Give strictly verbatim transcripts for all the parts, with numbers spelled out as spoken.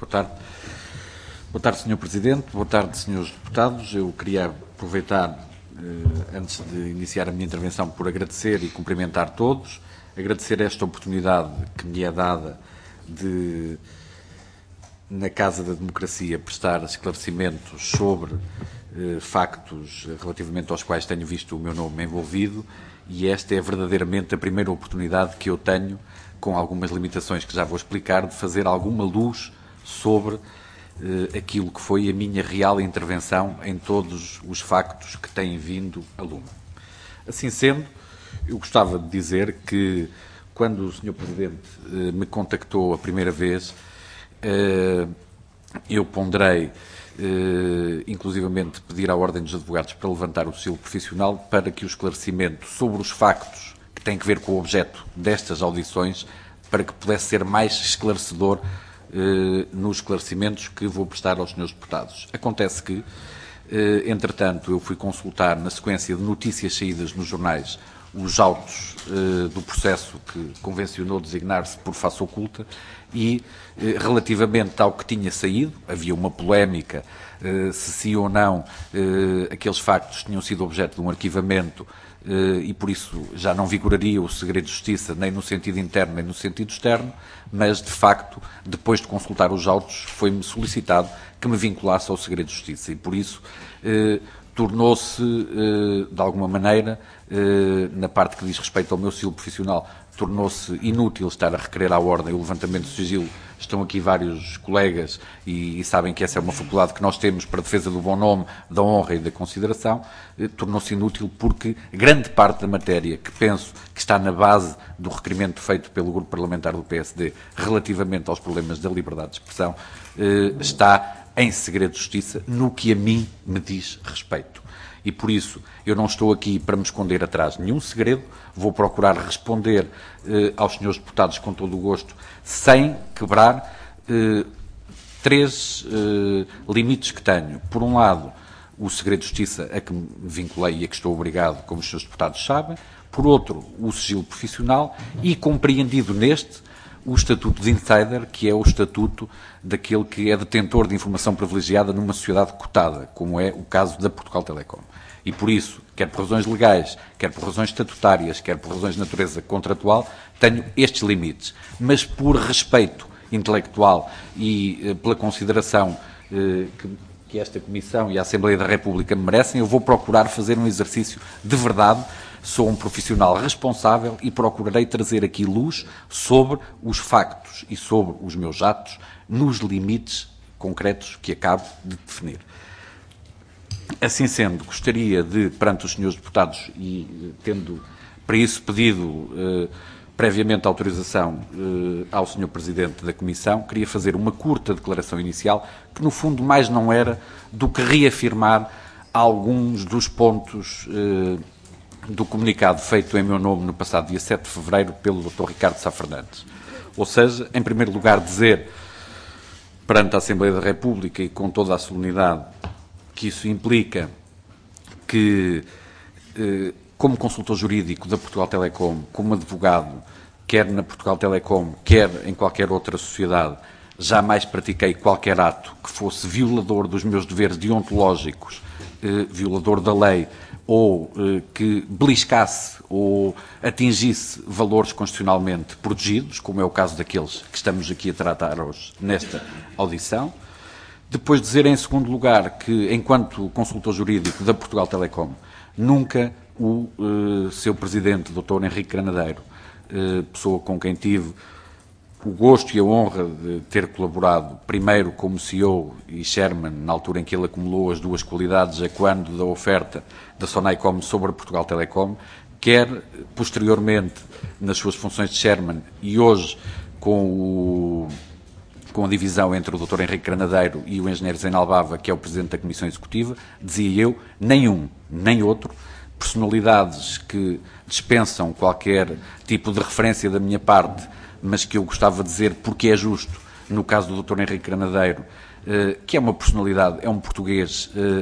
tarde. Boa tarde, senhor Presidente. Boa tarde, senhores deputados. Eu queria aproveitar, eh, antes de iniciar a minha intervenção, por agradecer e cumprimentar todos. Agradecer esta oportunidade que me é dada de, na Casa da Democracia, prestar esclarecimentos sobre eh, factos relativamente aos quais tenho visto o meu nome envolvido, e esta é verdadeiramente a primeira oportunidade que eu tenho, com algumas limitações que já vou explicar, de fazer alguma luz sobre eh, aquilo que foi a minha real intervenção em todos os factos que têm vindo a lume. Assim sendo, eu gostava de dizer que, quando o senhor Presidente eh, me contactou a primeira vez, eh, eu ponderei, eh, inclusivamente, pedir à Ordem dos Advogados para levantar o selo profissional para que o esclarecimento sobre os factos que têm que ver com o objeto destas audições, para que pudesse ser mais esclarecedor eh, nos esclarecimentos que vou prestar aos senhores deputados. Acontece que, eh, entretanto, eu fui consultar, na sequência de notícias saídas nos jornais, os autos eh, do processo que convencionou designar-se por face oculta e, eh, relativamente ao que tinha saído, havia uma polémica eh, se sim ou não eh, aqueles factos tinham sido objeto de um arquivamento eh, e, por isso, já não vigoraria o segredo de justiça, nem no sentido interno, nem no sentido externo, mas, de facto, depois de consultar os autos, foi-me solicitado que me vinculasse ao segredo de justiça e, por isso, eh, tornou-se, eh, de alguma maneira, eh, na parte que diz respeito ao meu sigilo profissional, tornou-se inútil estar a requerer à Ordem o levantamento do sigilo. Estão aqui vários colegas e, e sabem que essa é uma faculdade que nós temos para a defesa do bom nome, da honra e da consideração. Eh, tornou-se inútil porque grande parte da matéria que penso que está na base do requerimento feito pelo Grupo Parlamentar do P S D relativamente aos problemas da liberdade de expressão eh, está em segredo de justiça, no que a mim me diz respeito. E, por isso, eu não estou aqui para me esconder atrás de nenhum segredo, vou procurar responder eh, aos senhores deputados com todo o gosto, sem quebrar eh, três eh, limites que tenho. Por um lado, o segredo de justiça a que me vinculei e a que estou obrigado, como os senhores deputados sabem. Por outro, o sigilo profissional e, compreendido neste, o estatuto de insider, que é o estatuto daquele que é detentor de informação privilegiada numa sociedade cotada, como é o caso da Portugal Telecom. E por isso, quer por razões legais, quer por razões estatutárias, quer por razões de natureza contratual, tenho estes limites. Mas por respeito intelectual e eh, pela consideração eh, que, que esta Comissão e a Assembleia da República me merecem, eu vou procurar fazer um exercício de verdade. Sou um profissional responsável e procurarei trazer aqui luz sobre os factos e sobre os meus atos nos limites concretos que acabo de definir. Assim sendo, gostaria de, perante os senhores deputados e tendo para isso pedido eh, previamente autorização eh, ao senhor Presidente da Comissão, queria fazer uma curta declaração inicial que, no fundo, mais não era do que reafirmar alguns dos pontos eh, do comunicado feito em meu nome no passado dia sete de fevereiro pelo doutor Ricardo Sá Fernandes. Ou seja, em primeiro lugar, dizer perante a Assembleia da República e com toda a solenidade que isso implica que, eh, como consultor jurídico da Portugal Telecom, como advogado, quer na Portugal Telecom, quer em qualquer outra sociedade, jamais pratiquei qualquer ato que fosse violador dos meus deveres deontológicos, eh, violador da lei, ou eh, que beliscasse ou atingisse valores constitucionalmente protegidos, como é o caso daqueles que estamos aqui a tratar hoje nesta audição. Depois dizer, em segundo lugar, que, enquanto consultor jurídico da Portugal Telecom, nunca o eh, seu presidente, doutor Henrique Granadeiro, eh, pessoa com quem tive o gosto e a honra de ter colaborado, primeiro como C E O e Chairman, na altura em que ele acumulou as duas qualidades, a quando da oferta da Sonaicom sobre a Portugal Telecom, quer posteriormente nas suas funções de Chairman e hoje com, o, com a divisão entre o doutor Henrique Granadeiro e o engenheiro Zeinal Bava, que é o Presidente da Comissão Executiva, dizia eu, nem um, nem outro, personalidades que dispensam qualquer tipo de referência da minha parte, mas que eu gostava de dizer porque é justo, no caso do doutor Henrique Granadeiro, eh, que é uma personalidade, é um português eh,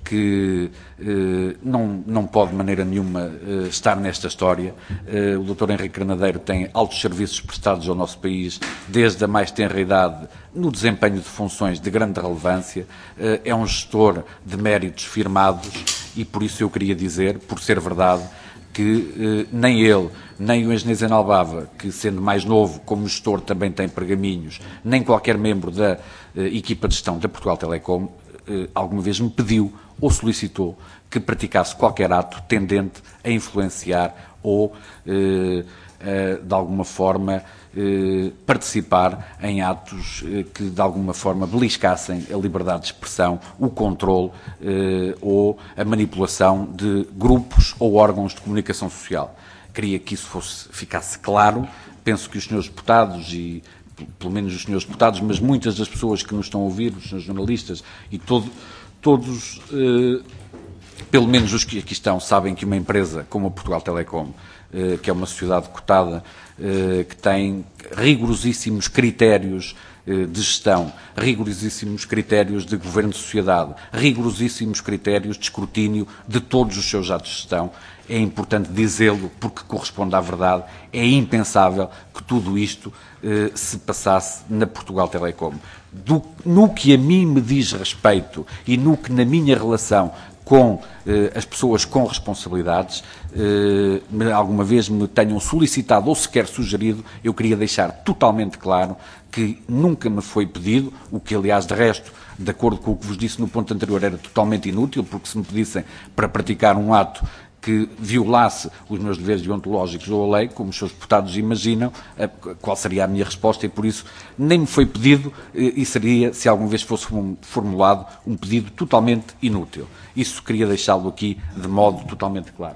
que eh, não, não pode de maneira nenhuma eh, estar nesta história. Eh, o doutor Henrique Granadeiro tem altos serviços prestados ao nosso país desde a mais tenra idade no desempenho de funções de grande relevância. Eh, é um gestor de méritos firmados e por isso eu queria dizer, por ser verdade, que eh, nem ele, nem o engenheiro Zé Albava, que sendo mais novo como gestor também tem pergaminhos, nem qualquer membro da eh, equipa de gestão da Portugal Telecom eh, alguma vez me pediu ou solicitou que praticasse qualquer ato tendente a influenciar ou, eh, eh, de alguma forma, eh, participar em atos eh, que, de alguma forma, beliscassem a liberdade de expressão, o controle eh, ou a manipulação de grupos ou órgãos de comunicação social. Queria que isso fosse, ficasse claro. Penso que os senhores deputados e, pelo menos os senhores deputados, mas muitas das pessoas que nos estão a ouvir, os senhores jornalistas e todo, todos, eh, pelo menos os que aqui estão, sabem que uma empresa como a Portugal Telecom, eh, que é uma sociedade cotada, eh, que tem rigorosíssimos critérios eh, de gestão, rigorosíssimos critérios de governo de sociedade, rigorosíssimos critérios de escrutínio de todos os seus atos de gestão. É importante dizê-lo porque corresponde à verdade. É impensável que tudo isto eh, se passasse na Portugal Telecom. Do, no que a mim me diz respeito e no que na minha relação com eh, as pessoas com responsabilidades, eh, me, alguma vez me tenham solicitado ou sequer sugerido, eu queria deixar totalmente claro que nunca me foi pedido, o que aliás de resto, de acordo com o que vos disse no ponto anterior, era totalmente inútil, porque se me pedissem para praticar um ato que violasse os meus deveres deontológicos ou a lei, como os seus deputados imaginam, qual seria a minha resposta, e por isso nem me foi pedido e seria, se alguma vez fosse formulado, um pedido totalmente inútil. Isso queria deixá-lo aqui de modo totalmente claro.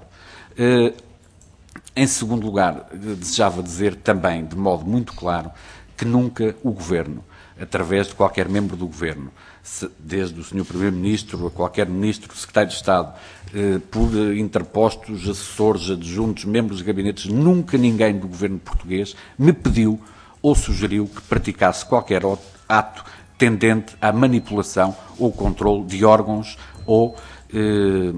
Em segundo lugar, desejava dizer também, de modo muito claro, que nunca o Governo, através de qualquer membro do Governo, desde o senhor Primeiro-Ministro a qualquer Ministro, Secretário de Estado, eh, por interpostos, assessores, adjuntos, membros de gabinetes, nunca ninguém do Governo português me pediu ou sugeriu que praticasse qualquer ato tendente à manipulação ou controle de órgãos ou eh,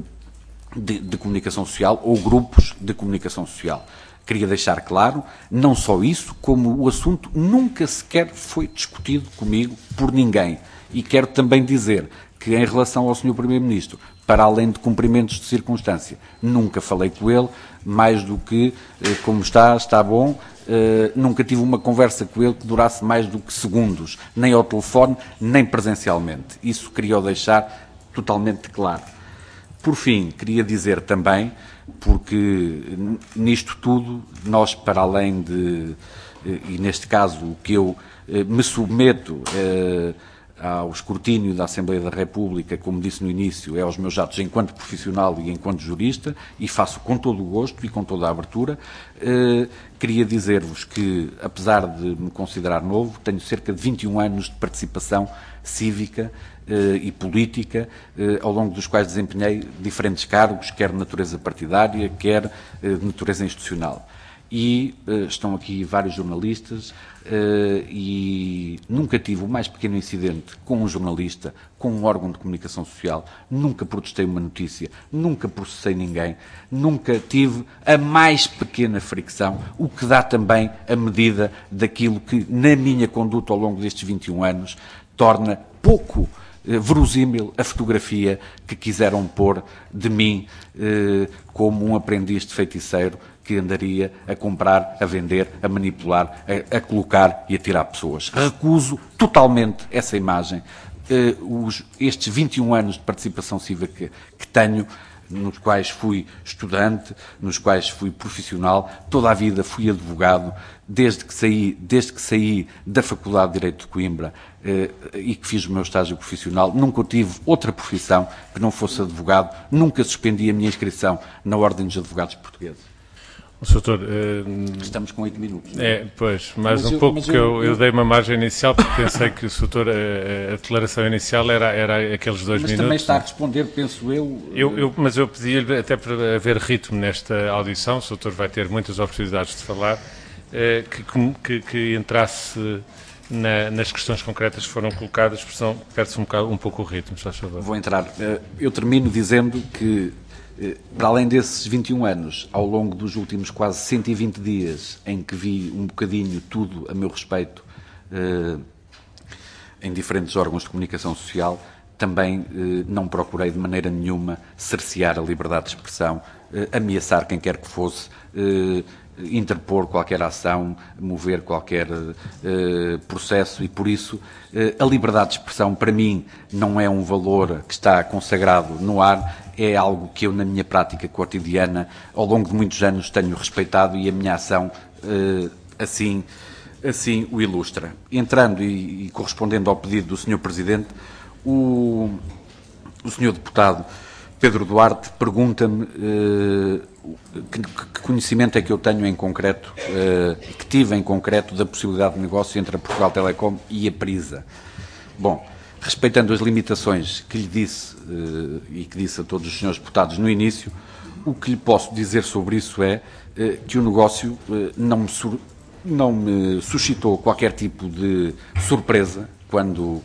de, de comunicação social ou grupos de comunicação social. Queria deixar claro, não só isso, como o assunto nunca sequer foi discutido comigo por ninguém. E quero também dizer que, em relação ao senhor Primeiro-Ministro, para além de cumprimentos de circunstância, nunca falei com ele, mais do que, eh, como está, está bom, eh, nunca tive uma conversa com ele que durasse mais do que segundos, nem ao telefone, nem presencialmente. Isso queria deixar totalmente claro. Por fim, queria dizer também, porque nisto tudo, nós, para além de, e neste caso, o que eu me submeto eh, ao escrutínio da Assembleia da República, como disse no início, é aos meus atos enquanto profissional e enquanto jurista, e faço com todo o gosto e com toda a abertura. Eh, queria dizer-vos que, apesar de me considerar novo, tenho cerca de vinte e um anos de participação cívica eh, e política, eh, ao longo dos quais desempenhei diferentes cargos, quer de natureza partidária, quer eh, de natureza institucional. E uh, estão aqui vários jornalistas uh, e nunca tive o mais pequeno incidente com um jornalista, com um órgão de comunicação social, nunca protestei uma notícia, nunca processei ninguém, nunca tive a mais pequena fricção, o que dá também a medida daquilo que, na minha conduta ao longo destes vinte e um anos, torna pouco uh, verosímil a fotografia que quiseram pôr de mim uh, como um aprendiz de feiticeiro que andaria a comprar, a vender, a manipular, a, a colocar e a tirar pessoas. Recuso totalmente essa imagem. Uh, os, estes vinte e um anos de participação cívica que, que tenho, nos quais fui estudante, nos quais fui profissional, toda a vida fui advogado, desde que saí, desde que saí da Faculdade de Direito de Coimbra eh, e que fiz o meu estágio profissional, nunca tive outra profissão que não fosse advogado, nunca suspendi a minha inscrição na Ordem dos Advogados Portugueses. O doutor, uh, estamos com oito minutos. É, pois, mais mas um eu, pouco, porque eu, eu, eu dei uma margem inicial, porque pensei que o doutor, a, a declaração inicial era, era aqueles dois mas minutos. Mas também está a responder, penso eu... eu, eu mas eu pedi-lhe, até para haver ritmo nesta audição, o doutor vai ter muitas oportunidades de falar, uh, que, que, que entrasse na, nas questões concretas que foram colocadas, porque perde-se um, um pouco o ritmo, se faz favor. Vou entrar. Eu termino dizendo que, para além desses vinte e um anos, ao longo dos últimos quase cento e vinte dias, em que vi um bocadinho tudo a meu respeito em diferentes órgãos de comunicação social, também eh, não procurei de maneira nenhuma cercear a liberdade de expressão, eh, ameaçar quem quer que fosse, eh, interpor qualquer ação, mover qualquer eh, processo, e por isso eh, a liberdade de expressão para mim não é um valor que está consagrado no ar, é algo que eu na minha prática cotidiana ao longo de muitos anos tenho respeitado, e a minha ação eh, assim, assim o ilustra. Entrando e, e correspondendo ao pedido do senhor Presidente, O, o senhor Deputado Pedro Duarte pergunta-me eh, que, que conhecimento é que eu tenho em concreto, eh, que tive em concreto, da possibilidade de negócio entre a Portugal Telecom e a Prisa. Bom, respeitando as limitações que lhe disse eh, e que disse a todos os senhores deputados no início, o que lhe posso dizer sobre isso é eh, que o negócio eh, não, me sur, não me suscitou qualquer tipo de surpresa quando...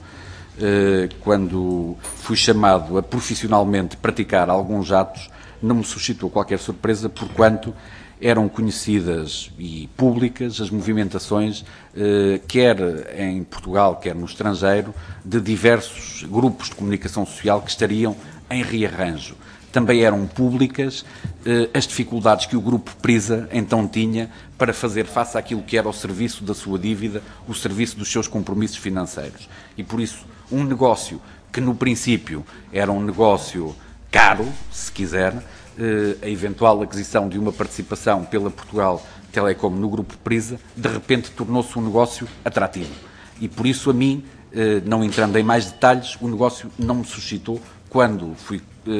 quando fui chamado a profissionalmente praticar alguns atos, não me suscitou qualquer surpresa, porquanto eram conhecidas e públicas as movimentações, quer em Portugal, quer no estrangeiro, de diversos grupos de comunicação social que estariam em rearranjo. Também eram públicas as dificuldades que o Grupo Prisa então tinha para fazer face àquilo que era o serviço da sua dívida, o serviço dos seus compromissos financeiros. E por isso, um negócio que no princípio era um negócio caro, se quiser, a eventual aquisição de uma participação pela Portugal Telecom no Grupo Prisa, de repente tornou-se um negócio atrativo. E por isso, a mim, não entrando em mais detalhes, o negócio não me suscitou, quando fui...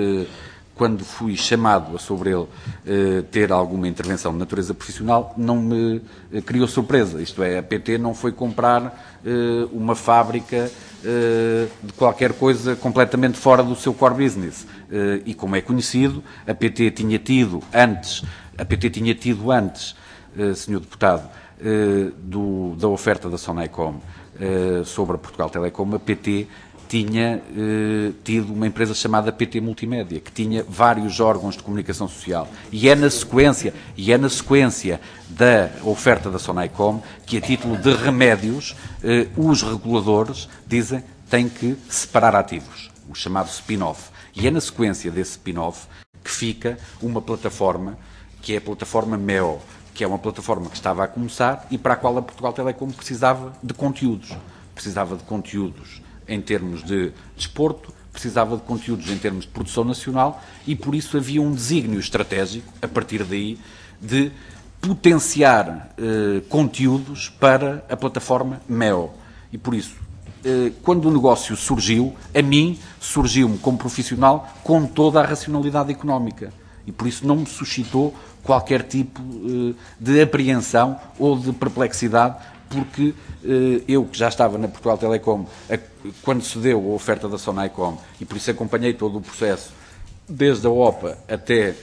quando fui chamado a sobre ele eh, ter alguma intervenção de natureza profissional, não me eh, criou surpresa. Isto é, a P T não foi comprar eh, uma fábrica eh, de qualquer coisa completamente fora do seu core business. Eh, e como é conhecido, a P T tinha tido antes, a P T tinha tido antes, eh, senhor Deputado, eh, do, da oferta da Sonaicom eh, sobre a Portugal Telecom, a P T tinha eh, tido uma empresa chamada P T Multimédia, que tinha vários órgãos de comunicação social. E é na sequência, e é na sequência da oferta da Sonaicom que, a título de remédios, eh, os reguladores dizem que têm que separar ativos, o chamado spin-off. E é na sequência desse spin-off que fica uma plataforma, que é a plataforma M E O, que é uma plataforma que estava a começar e para a qual a Portugal Telecom precisava de conteúdos. Precisava de conteúdos em termos de desporto, precisava de conteúdos em termos de produção nacional, e por isso havia um desígnio estratégico, a partir daí, de potenciar eh, conteúdos para a plataforma M E O. E por isso, eh, quando o negócio surgiu, a mim surgiu-me como profissional com toda a racionalidade económica. E por isso não me suscitou qualquer tipo eh, de apreensão ou de perplexidade, porque eh, eu, que já estava na Portugal Telecom a, quando se deu a oferta da Sonaicom, e por isso acompanhei todo o processo, desde a O P A até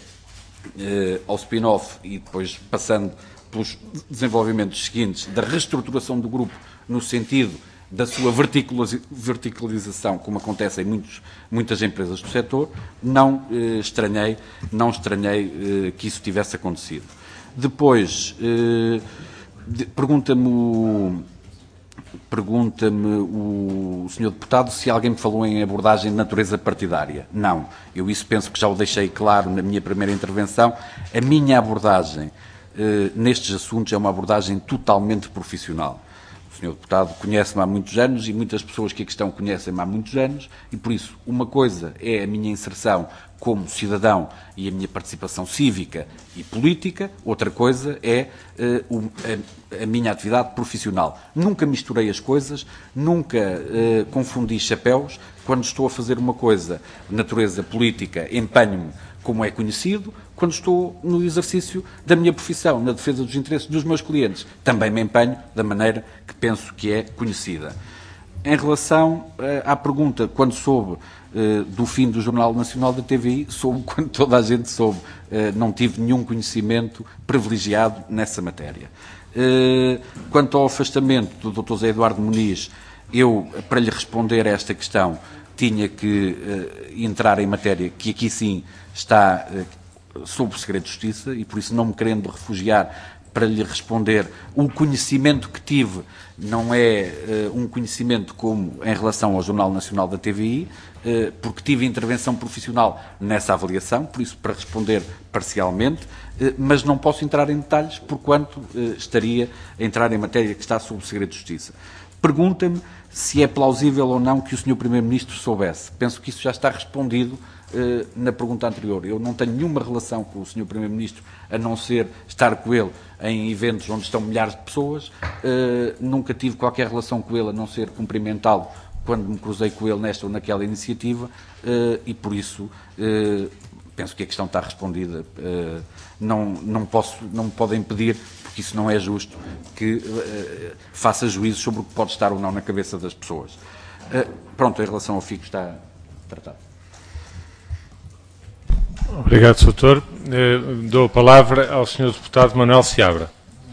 eh, ao spin-off, e depois passando pelos desenvolvimentos seguintes da reestruturação do grupo, no sentido da sua verticalização, como acontece em muitos, muitas empresas do setor, não eh, estranhei, não estranhei eh, que isso tivesse acontecido. Depois... Eh, Pergunta-me o, pergunta-me o senhor Deputado se alguém me falou em abordagem de natureza partidária. Não. Eu isso penso que já o deixei claro na minha primeira intervenção. A minha abordagem eh, nestes assuntos é uma abordagem totalmente profissional. O senhor Deputado conhece-me há muitos anos e muitas pessoas que aqui estão conhecem-me há muitos anos, e por isso uma coisa é a minha inserção como cidadão e a minha participação cívica e política, outra coisa é uh, o, a, a minha atividade profissional. Nunca misturei as coisas, nunca uh, confundi chapéus. Quando estou a fazer uma coisa de natureza política, empenho-me como é conhecido. Quando estou no exercício da minha profissão, na defesa dos interesses dos meus clientes, também me empenho da maneira que penso que é conhecida. Em relação uh, à pergunta, quando soube uh, do fim do Jornal Nacional da T V I, soube quando toda a gente soube. Uh, não tive nenhum conhecimento privilegiado nessa matéria. Quanto ao afastamento do doutor Zé Eduardo Muniz, eu, para lhe responder a esta questão, tinha que entrar em matéria que aqui sim está sob o segredo de justiça e, por isso, não me querendo refugiar para lhe responder, o conhecimento que tive não é uh, um conhecimento como em relação ao Jornal Nacional da T V I, uh, porque tive intervenção profissional nessa avaliação, por isso para responder parcialmente, uh, mas não posso entrar em detalhes porquanto uh, estaria a entrar em matéria que está sob o segredo de justiça. Pergunta-me se é plausível ou não que o senhor Primeiro-Ministro soubesse. Penso que isso já está respondido uh, na pergunta anterior. Eu não tenho nenhuma relação com o senhor Primeiro-Ministro, a não ser estar com ele em eventos onde estão milhares de pessoas. Uh, nunca tive qualquer relação com ele, a não ser cumprimentá-lo quando me cruzei com ele nesta ou naquela iniciativa, uh, e por isso uh, penso que a questão está respondida. Uh, não, não, posso, não me podem pedir, porque isso não é justo, que uh, faça juízo sobre o que pode estar ou não na cabeça das pessoas. Uh, pronto, em relação ao FICO está tratado. Obrigado, doutor. Uh, dou a palavra ao senhor deputado Manuel Seabra.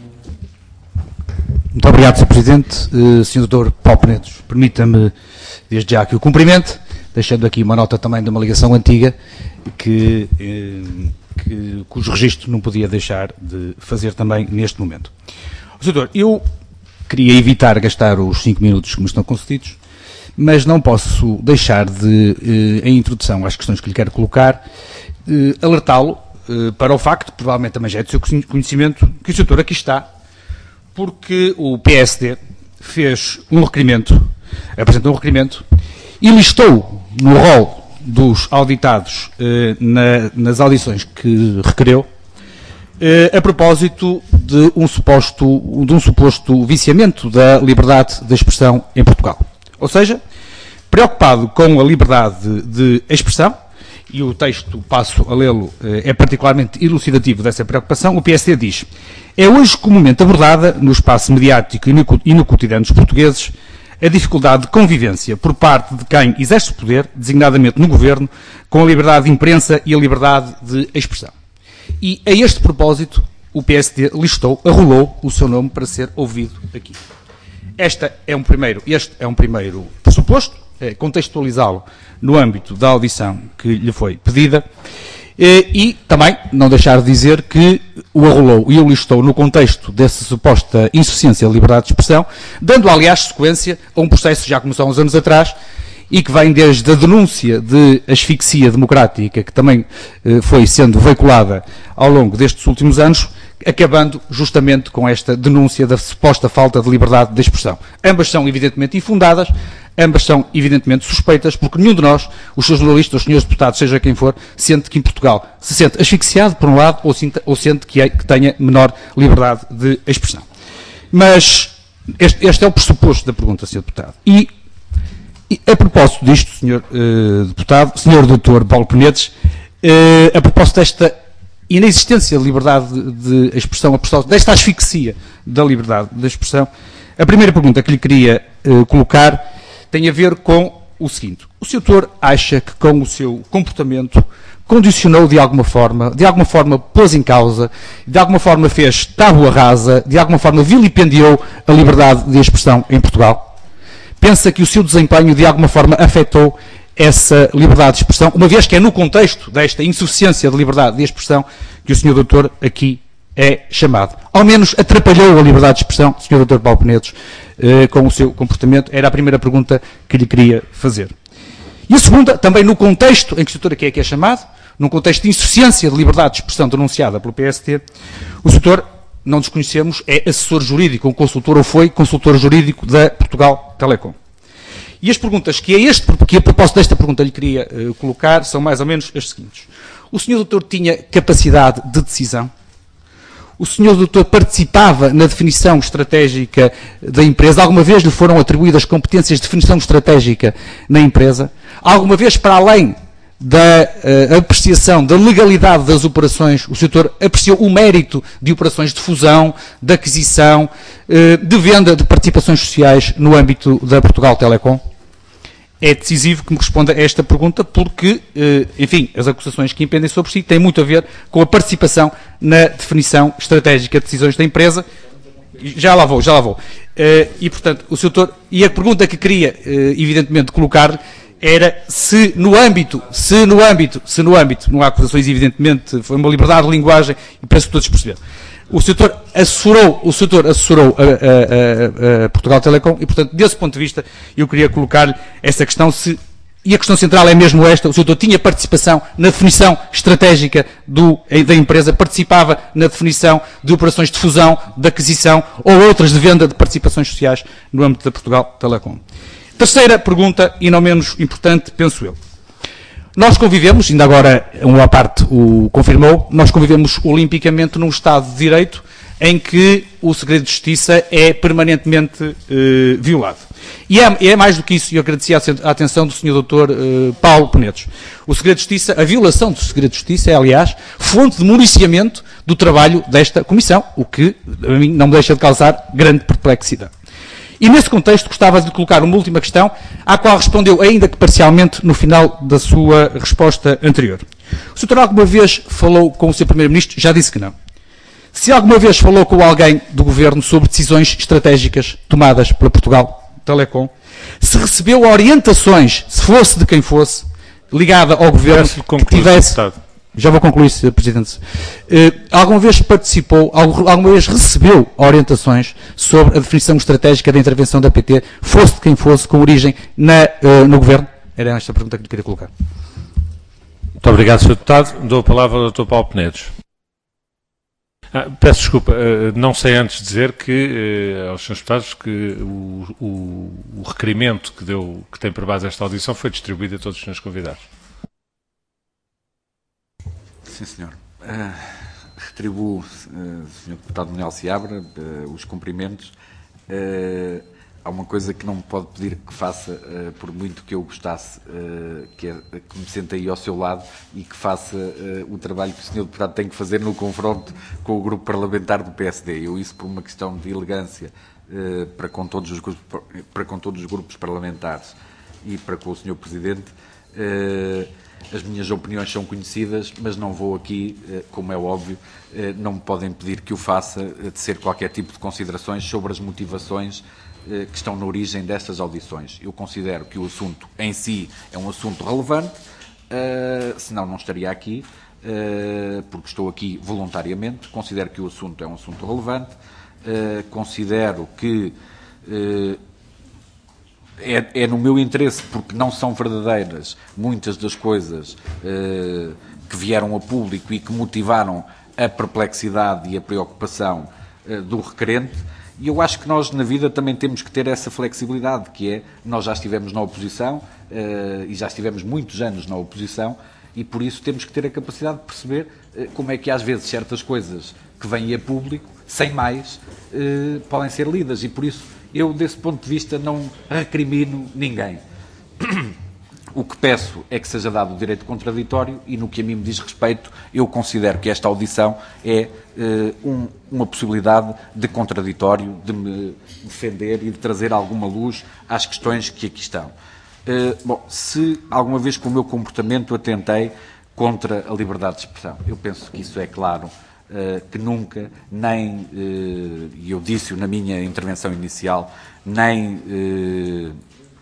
Muito obrigado, senhor Presidente. Uh, senhor doutor Paulo Penedos, permita-me desde já que o cumprimente, deixando aqui uma nota também de uma ligação antiga, que, uh, que, cujo registro não podia deixar de fazer também neste momento. senhor doutor, eu queria evitar gastar os cinco minutos que me estão concedidos, mas não posso deixar de, uh, em introdução às questões que lhe quero colocar, Uh, alertá-lo uh, para o facto, provavelmente também já é do seu conhecimento, que o senhor doutor aqui está, porque o P S D fez um requerimento, apresentou um requerimento, e listou no rol dos auditados uh, na, nas audições que requereu, uh, a propósito de um, suposto, de um suposto viciamento da liberdade de expressão em Portugal. Ou seja, preocupado com a liberdade de expressão, e o texto, passo a lê-lo, é particularmente elucidativo dessa preocupação, o P S D diz: é hoje comumente abordada no espaço mediático e no cotidiano dos portugueses a dificuldade de convivência por parte de quem exerce o poder, designadamente no governo, com a liberdade de imprensa e a liberdade de expressão. E, a este propósito, o P S D listou, arrolou o seu nome para ser ouvido aqui. Esta é um primeiro, este é um primeiro pressuposto, é contextualizá-lo no âmbito da audição que lhe foi pedida e, e também não deixar de dizer que o arrolou e o listou no contexto dessa suposta insuficiência de liberdade de expressão, dando aliás sequência a um processo que já começou há uns anos atrás e que vem desde a denúncia de asfixia democrática que também eh, foi sendo veiculada ao longo destes últimos anos, acabando justamente com esta denúncia da suposta falta de liberdade de expressão. Ambas são evidentemente infundadas, ambas são evidentemente suspeitas, porque nenhum de nós, os seus jornalistas, os senhores deputados, seja quem for, sente que em Portugal se sente asfixiado, por um lado, ou, sinta, ou sente que, é, que tenha menor liberdade de expressão. Mas este, este é o pressuposto da pergunta, senhor deputado. E, e a propósito disto, senhor uh, deputado, senhor doutor Paulo Penedes, uh, a propósito desta inexistência de liberdade de, de expressão, a propósito desta asfixia da liberdade de expressão, a primeira pergunta que lhe queria uh, colocar tem a ver com o seguinte: o senhor doutor acha que com o seu comportamento condicionou de alguma forma, de alguma forma pôs em causa, de alguma forma fez tábua rasa, de alguma forma vilipendiou a liberdade de expressão em Portugal? Pensa que o seu desempenho de alguma forma afetou essa liberdade de expressão, uma vez que é no contexto desta insuficiência de liberdade de expressão que o senhor doutor aqui é chamado? Ao menos atrapalhou a liberdade de expressão, senhor doutor Paulo Penedos, eh, com o seu comportamento? Era a primeira pergunta que lhe queria fazer. E a segunda, também no contexto em que o senhor doutor aqui é, que é chamado, num contexto de insuficiência de liberdade de expressão denunciada pelo P S D, o senhor doutor, não desconhecemos, é assessor jurídico, um consultor, ou foi consultor jurídico da Portugal Telecom. E as perguntas que, é este, que a propósito desta pergunta lhe queria uh, colocar são mais ou menos as seguintes. O senhor doutor tinha capacidade de decisão? O senhor doutor participava na definição estratégica da empresa? Alguma vez lhe foram atribuídas competências de definição estratégica na empresa? Alguma vez, para além da uh, apreciação da legalidade das operações, o senhor doutor apreciou o mérito de operações de fusão, de aquisição, uh, de venda de participações sociais no âmbito da Portugal Telecom? É decisivo que me responda a esta pergunta porque, enfim, as acusações que impendem sobre si têm muito a ver com a participação na definição estratégica de decisões da empresa Já lá vou, já lá vou. Uh, e, portanto, o senhor doutor, e a pergunta que queria, uh, evidentemente, colocar era se no âmbito, se no âmbito, se no âmbito, não há acusações, evidentemente, foi uma liberdade de linguagem, e penso que todos perceberam. O senhor doutor assessorou, o senhor doutor assessorou a, a, a, a Portugal Telecom, e, portanto, desse ponto de vista, eu queria colocar-lhe essa questão, se, e a questão central é mesmo esta, o senhor doutor tinha participação na definição estratégica do, da empresa, participava na definição de operações de fusão, de aquisição ou outras de venda de participações sociais no âmbito da Portugal Telecom. Terceira pergunta, e não menos importante, penso eu. Nós convivemos, ainda agora uma parte o confirmou, nós convivemos olimpicamente num Estado de Direito em que o segredo de justiça é permanentemente eh, violado. E é, é mais do que isso, e eu agradecia a atenção do senhor doutor eh, Paulo Penedos. O segredo de justiça, a violação do segredo de justiça é, aliás, fonte de municiamento do trabalho desta Comissão, o que a mim não me deixa de causar grande perplexidade. E nesse contexto gostava de lhe colocar uma última questão, à qual respondeu, ainda que parcialmente, no final da sua resposta anterior. O senhor alguma vez falou com o seu Primeiro-Ministro? Já disse que não. Se alguma vez falou com alguém do Governo sobre decisões estratégicas tomadas pela Portugal Telecom, se recebeu orientações, se fosse de quem fosse, ligada ao Governo, que tivesse... Já vou concluir, senhor Presidente. Uh, alguma vez participou, alguma vez recebeu orientações sobre a definição estratégica da intervenção da P T, fosse de quem fosse, com origem na, uh, no Governo? Era esta a pergunta que lhe queria colocar. Muito obrigado, senhor Deputado. Dou a palavra ao doutor Paulo Penedos. Ah, peço desculpa, uh, não sei antes dizer que, uh, aos senhores deputados, que o, o, o requerimento que, deu, que tem por base esta audição foi distribuído a todos os senhores convidados. Sim, senhor. Uh, retribuo, uh, senhor Deputado Manuel Seabra, uh, os cumprimentos. Uh, há uma coisa que não me pode pedir que faça, uh, por muito que eu gostasse, uh, que é que me sente aí ao seu lado e que faça uh, o trabalho que o senhor Deputado tem que fazer no confronto com o grupo parlamentar do P S D. Eu isso por uma questão de elegância uh, para, com todos os grupos, para com todos os grupos parlamentares e para com o senhor Presidente. Uh, As minhas opiniões são conhecidas, mas não vou aqui, como é óbvio, não me podem pedir que o faça, de ser qualquer tipo de considerações sobre as motivações que estão na origem destas audições. Eu considero que o assunto em si é um assunto relevante, senão não estaria aqui, porque estou aqui voluntariamente. Considero que o assunto é um assunto relevante, considero que É, é no meu interesse, porque não são verdadeiras muitas das coisas eh, que vieram a público e que motivaram a perplexidade e a preocupação eh, do requerente, e eu acho que nós na vida também temos que ter essa flexibilidade, que é, nós já estivemos na oposição eh, e já estivemos muitos anos na oposição, e por isso temos que ter a capacidade de perceber eh, como é que às vezes certas coisas que vêm a público, sem mais, eh, podem ser lidas, e por isso eu, desse ponto de vista, não recrimino ninguém. O que peço é que seja dado o direito contraditório e, no que a mim me diz respeito, eu considero que esta audição é uh, um, uma possibilidade de contraditório, de me defender e de trazer alguma luz às questões que aqui estão. Uh, bom, se alguma vez com o meu comportamento atentei contra a liberdade de expressão, eu penso que isso é claro. Uh, que nunca, nem, uh, e eu disse-o na minha intervenção inicial, nem uh,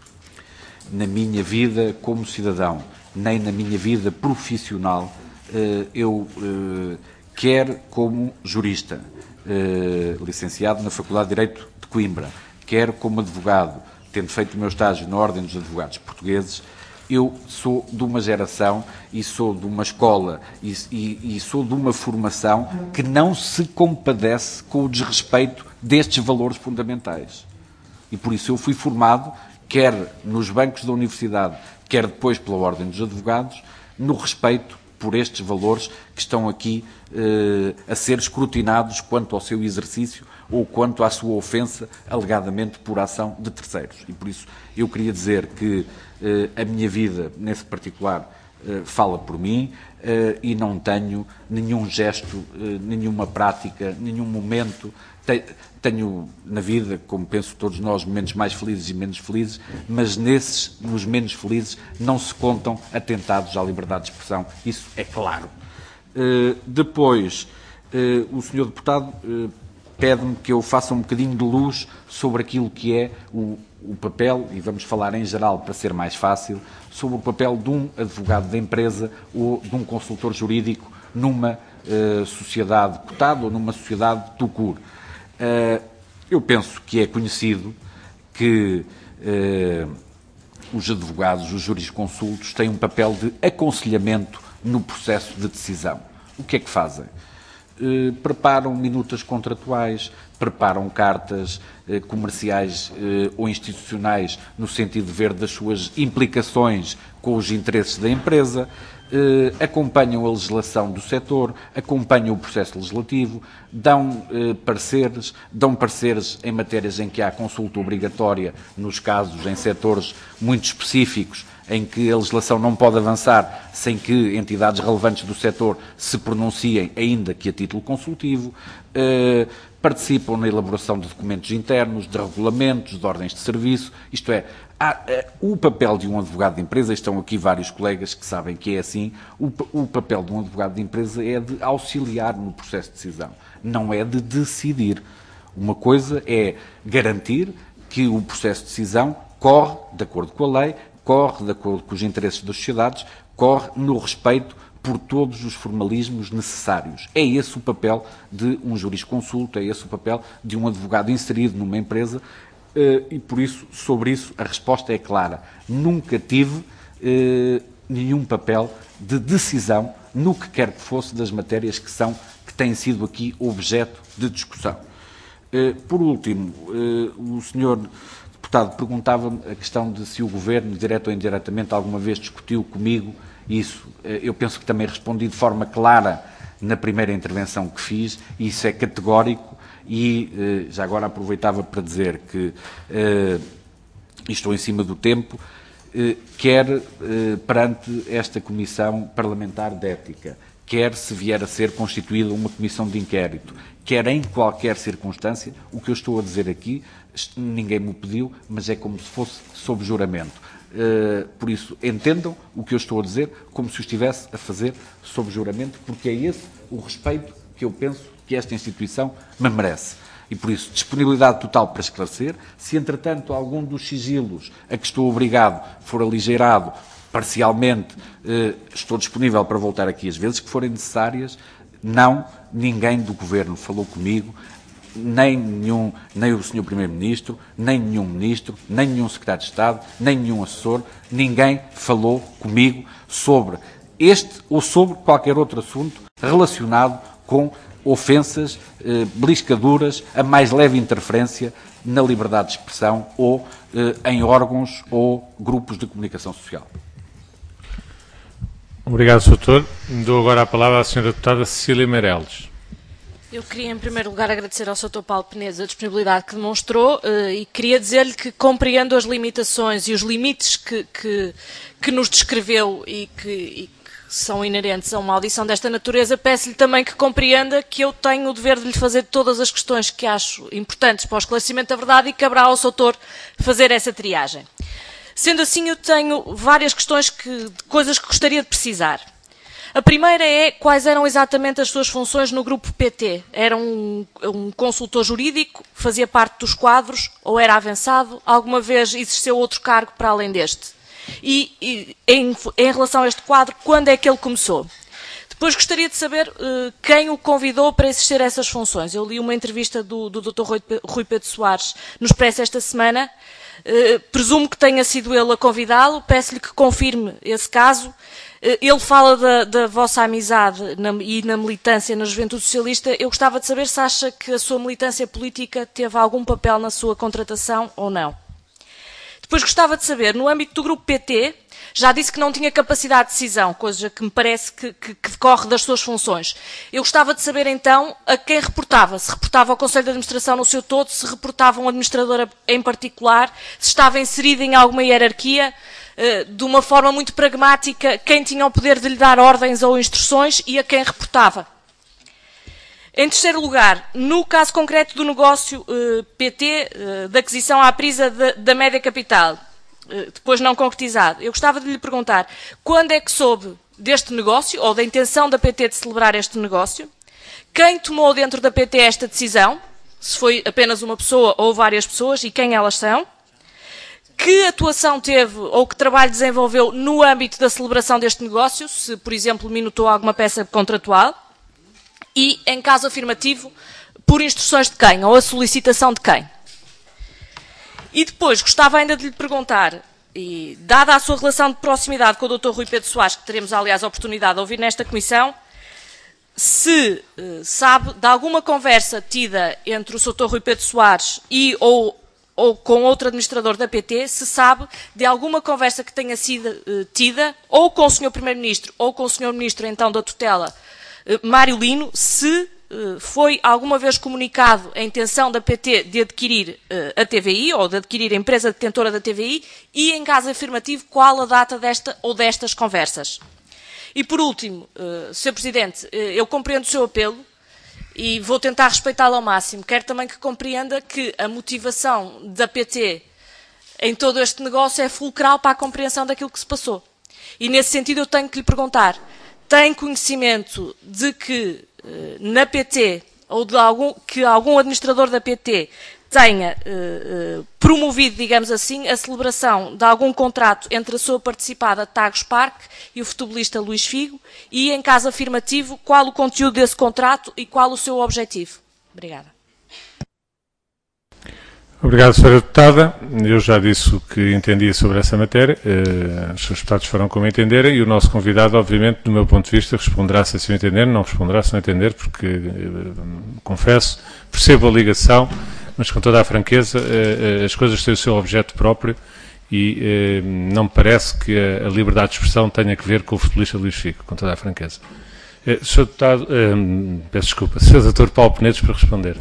na minha vida como cidadão, nem na minha vida profissional, uh, eu, uh, quer como jurista, uh, licenciado na Faculdade de Direito de Coimbra, quer como advogado, tendo feito o meu estágio na Ordem dos Advogados Portugueses, eu sou de uma geração e sou de uma escola e, e, e sou de uma formação que não se compadece com o desrespeito destes valores fundamentais. E por isso eu fui formado, quer nos bancos da universidade, quer depois pela Ordem dos Advogados, no respeito por estes valores que estão aqui eh, a ser escrutinados quanto ao seu exercício ou quanto à sua ofensa, alegadamente por ação de terceiros. E por isso eu queria dizer que eh, a minha vida, nesse particular, eh, fala por mim eh, e não tenho nenhum gesto, eh, nenhuma prática, nenhum momento. Te, tenho na vida, como penso todos nós, momentos mais felizes e menos felizes, mas nesses, nos menos felizes, não se contam atentados à liberdade de expressão. Isso é claro. Uh, depois, uh, o senhor Deputado uh, pede-me que eu faça um bocadinho de luz sobre aquilo que é o, o papel, e vamos falar em geral para ser mais fácil, sobre o papel de um advogado de empresa ou de um consultor jurídico numa uh, sociedade cotada ou numa sociedade tout court. Uh, eu penso que é conhecido que uh, os advogados, os jurisconsultos, têm um papel de aconselhamento no processo de decisão. O que é que fazem? Uh, preparam minutas contratuais, preparam cartas uh, comerciais uh, ou institucionais no sentido de ver das suas implicações com os interesses da empresa, uh, acompanham a legislação do setor, acompanham o processo legislativo, dão uh, pareceres, dão pareceres em matérias em que há consulta obrigatória, nos casos em setores muito específicos, em que a legislação não pode avançar sem que entidades relevantes do setor se pronunciem, ainda que a título consultivo, eh, participam na elaboração de documentos internos, de regulamentos, de ordens de serviço, isto é, há, eh, o papel de um advogado de empresa, estão aqui vários colegas que sabem que é assim, o, o papel de um advogado de empresa é de auxiliar no processo de decisão, não é de decidir. Uma coisa é garantir que o processo de decisão corre de acordo com a lei, corre de acordo com os interesses das sociedades, corre no respeito por todos os formalismos necessários. É esse o papel de um jurisconsulto, é esse o papel de um advogado inserido numa empresa e, por isso, sobre isso, a resposta é clara. Nunca tive eh, nenhum papel de decisão no que quer que fosse das matérias que, são, que têm sido aqui objeto de discussão. Eh, por último, eh, o senhor deputado perguntava-me a questão de se o Governo, direto ou indiretamente, alguma vez discutiu comigo isso. Eu penso que também respondi de forma clara na primeira intervenção que fiz, e isso é categórico, e já agora aproveitava para dizer que, e estou em cima do tempo, quer perante esta Comissão Parlamentar de Ética, quer se vier a ser constituída uma comissão de inquérito, quer em qualquer circunstância, o que eu estou a dizer aqui, ninguém me o pediu, mas é como se fosse sob juramento. Uh, por isso, entendam o que eu estou a dizer como se o estivesse a fazer sob juramento, porque é esse o respeito que eu penso que esta instituição me merece. E por isso, disponibilidade total para esclarecer. Se, entretanto, algum dos sigilos a que estou obrigado for aligeirado parcialmente, uh, estou disponível para voltar aqui as vezes que forem necessárias. Não, ninguém do Governo falou comigo, nem, nenhum, nem o senhor Primeiro-Ministro, nem nenhum Ministro, nem nenhum Secretário de Estado, nem nenhum assessor, ninguém falou comigo sobre este ou sobre qualquer outro assunto relacionado com ofensas, eh, beliscaduras, a mais leve interferência na liberdade de expressão ou eh, em órgãos ou grupos de comunicação social. Obrigado, senhor Doutor. Dou agora a palavra à senhora Deputada Cecília Meireles. Eu queria, em primeiro lugar, agradecer ao senhor doutor Paulo Penedo a disponibilidade que demonstrou uh, e queria dizer-lhe que compreendo as limitações e os limites que, que, que nos descreveu e que, e que são inerentes a uma audição desta natureza. Peço-lhe também que compreenda que eu tenho o dever de lhe fazer todas as questões que acho importantes para o esclarecimento da verdade e caberá ao senhor doutor fazer essa triagem. Sendo assim, eu tenho várias questões, que, coisas que gostaria de precisar. A primeira é quais eram exatamente as suas funções no grupo P T. Era um, um consultor jurídico, fazia parte dos quadros ou era avançado? Alguma vez exerceu outro cargo para além deste? E, e em, em relação a este quadro, quando é que ele começou? Depois gostaria de saber uh, quem o convidou para exercer essas funções. Eu li uma entrevista do, do doutor Rui, Rui Pedro Soares no Expresso esta semana. Uh, presumo que tenha sido ele a convidá-lo. Peço-lhe que confirme esse caso. Ele fala da, da vossa amizade na, e na militância na Juventude Socialista. Eu gostava de saber se acha que a sua militância política teve algum papel na sua contratação ou não. Depois gostava de saber, no âmbito do grupo P T, já disse que não tinha capacidade de decisão, coisa que me parece que, que, que decorre das suas funções. Eu gostava de saber, então, a quem reportava. Se reportava ao Conselho de Administração no seu todo, se reportava a um administrador em particular, se estava inserido em alguma hierarquia, de uma forma muito pragmática, quem tinha o poder de lhe dar ordens ou instruções e a quem reportava. Em terceiro lugar, no caso concreto do negócio uh, P T, uh, da aquisição à Prisa de, da Média Capital, uh, depois não concretizado, eu gostava de lhe perguntar quando é que soube deste negócio, ou da intenção da P T de celebrar este negócio, quem tomou dentro da P T esta decisão, se foi apenas uma pessoa ou várias pessoas e quem elas são. Que atuação teve ou que trabalho desenvolveu no âmbito da celebração deste negócio, se, por exemplo, minutou alguma peça contratual. E, em caso afirmativo, por instruções de quem ou a solicitação de quem. E depois gostava ainda de lhe perguntar, e dada a sua relação de proximidade com o doutor Rui Pedro Soares, que teremos, aliás, a oportunidade de ouvir nesta comissão, se eh, sabe de alguma conversa tida entre o doutor Rui Pedro Soares e ou, ou com outro administrador da P T, se sabe de alguma conversa que tenha sido eh, tida, ou com o senhor Primeiro-Ministro, ou com o senhor Ministro, então, da tutela, eh, Mário Lino, se eh, foi alguma vez comunicado a intenção da P T de adquirir eh, a T V I, ou de adquirir a empresa detentora da T V I, e, em caso afirmativo, qual a data desta ou destas conversas. E, por último, uh, senhor Presidente, uh, eu compreendo o seu apelo e vou tentar respeitá-lo ao máximo. Quero também que compreenda que a motivação da P T em todo este negócio é fulcral para a compreensão daquilo que se passou. E, nesse sentido, eu tenho que lhe perguntar, tem conhecimento de que uh, na P T, ou de algum, que algum administrador da P T tenha uh, uh, promovido, digamos assim, a celebração de algum contrato entre a sua participada Tagus Parque e o futebolista Luís Figo e, em caso afirmativo, qual o conteúdo desse contrato e qual o seu objetivo? Obrigada. Obrigado, senhora Deputada. Eu já disse o que entendia sobre essa matéria. Uh, os seus deputados farão como entenderem e o nosso convidado, obviamente, do meu ponto de vista, responderá se assim entender, não responderá se não entender, porque, uh, confesso, percebo a ligação, mas com toda a franqueza, as coisas têm o seu objeto próprio e não me parece que a liberdade de expressão tenha que ver com o futebolista Luís Figo, com toda a franqueza. senhor Deputado, peço desculpa, senhor doutor Paulo Penedos para responder.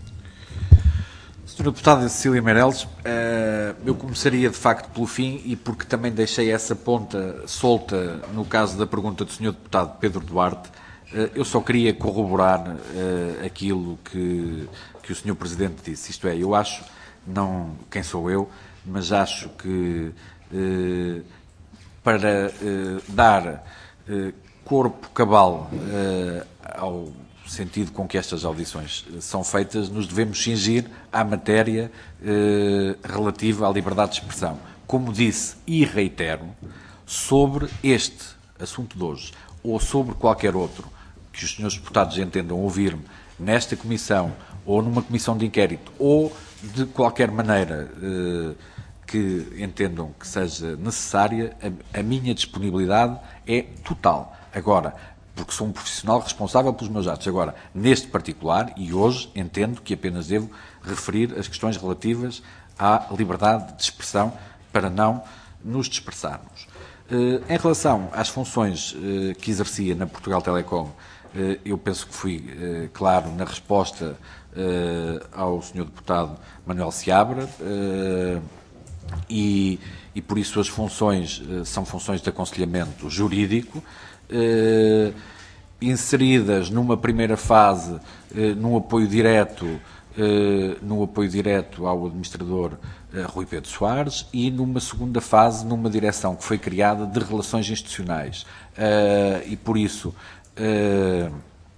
senhora Deputada Cecília Meireles, eu começaria de facto pelo fim e porque também deixei essa ponta solta no caso da pergunta do senhor Deputado Pedro Duarte, eu só queria corroborar aquilo que que o senhor Presidente disse, isto é, eu acho, não quem sou eu, mas acho que eh, para eh, dar eh, corpo cabal eh, ao sentido com que estas audições são feitas, nos devemos cingir à matéria eh, relativa à liberdade de expressão. Como disse e reitero, sobre este assunto de hoje, ou sobre qualquer outro, que os senhores deputados entendam ouvir-me nesta comissão, ou numa comissão de inquérito, ou de qualquer maneira eh, que entendam que seja necessária, a, a minha disponibilidade é total. Agora, porque sou um profissional responsável pelos meus atos. Agora, neste particular, e hoje, entendo que apenas devo referir as questões relativas à liberdade de expressão para não nos dispersarmos. Eh, em relação às funções eh, que exercia na Portugal Telecom, eh, eu penso que fui eh, claro na resposta Uh, ao senhor Deputado Manuel Seabra uh, e, e por isso as funções uh, são funções de aconselhamento jurídico uh, inseridas numa primeira fase uh, num apoio direto uh, no apoio direto ao administrador uh, Rui Pedro Soares e numa segunda fase numa direção que foi criada de relações institucionais uh, e por isso uh,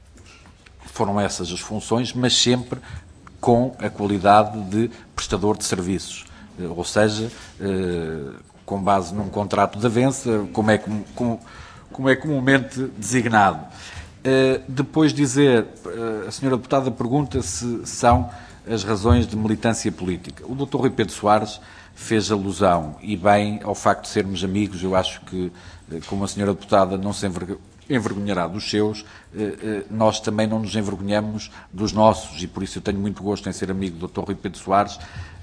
foram essas as funções, mas sempre com a qualidade de prestador de serviços, ou seja, com base num contrato de avença, como é, como, como é comumente designado. Depois dizer, a senhora deputada pergunta se são as razões de militância política. O doutor Rui Pedro Soares fez alusão, e bem, ao facto de sermos amigos. Eu acho que, como a senhora deputada não se envergonha, envergonhará dos seus, nós também não nos envergonhamos dos nossos, e por isso eu tenho muito gosto em ser amigo do doutor Rui Pedro Soares,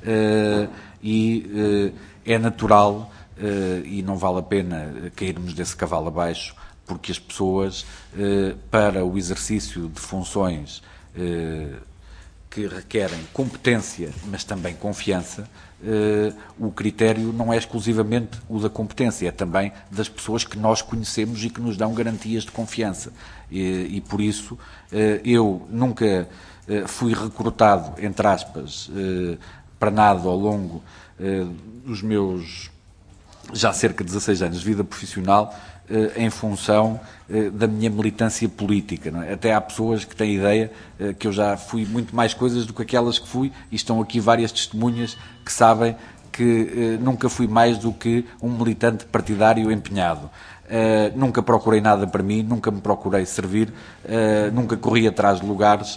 e é natural, e não vale a pena cairmos desse cavalo abaixo, porque as pessoas, para o exercício de funções que requerem competência, mas também confiança, Uh, o critério não é exclusivamente o da competência, é também das pessoas que nós conhecemos e que nos dão garantias de confiança. E, e por isso, uh, eu nunca uh, fui recrutado, entre aspas, uh, para nada ao longo uh, dos meus já cerca de dezasseis anos de vida profissional, em função da minha militância política. Não é? Até há pessoas que têm a ideia que eu já fui muito mais coisas do que aquelas que fui, e estão aqui várias testemunhas que sabem que nunca fui mais do que um militante partidário empenhado. Nunca procurei nada para mim, nunca me procurei servir, nunca corri atrás de lugares,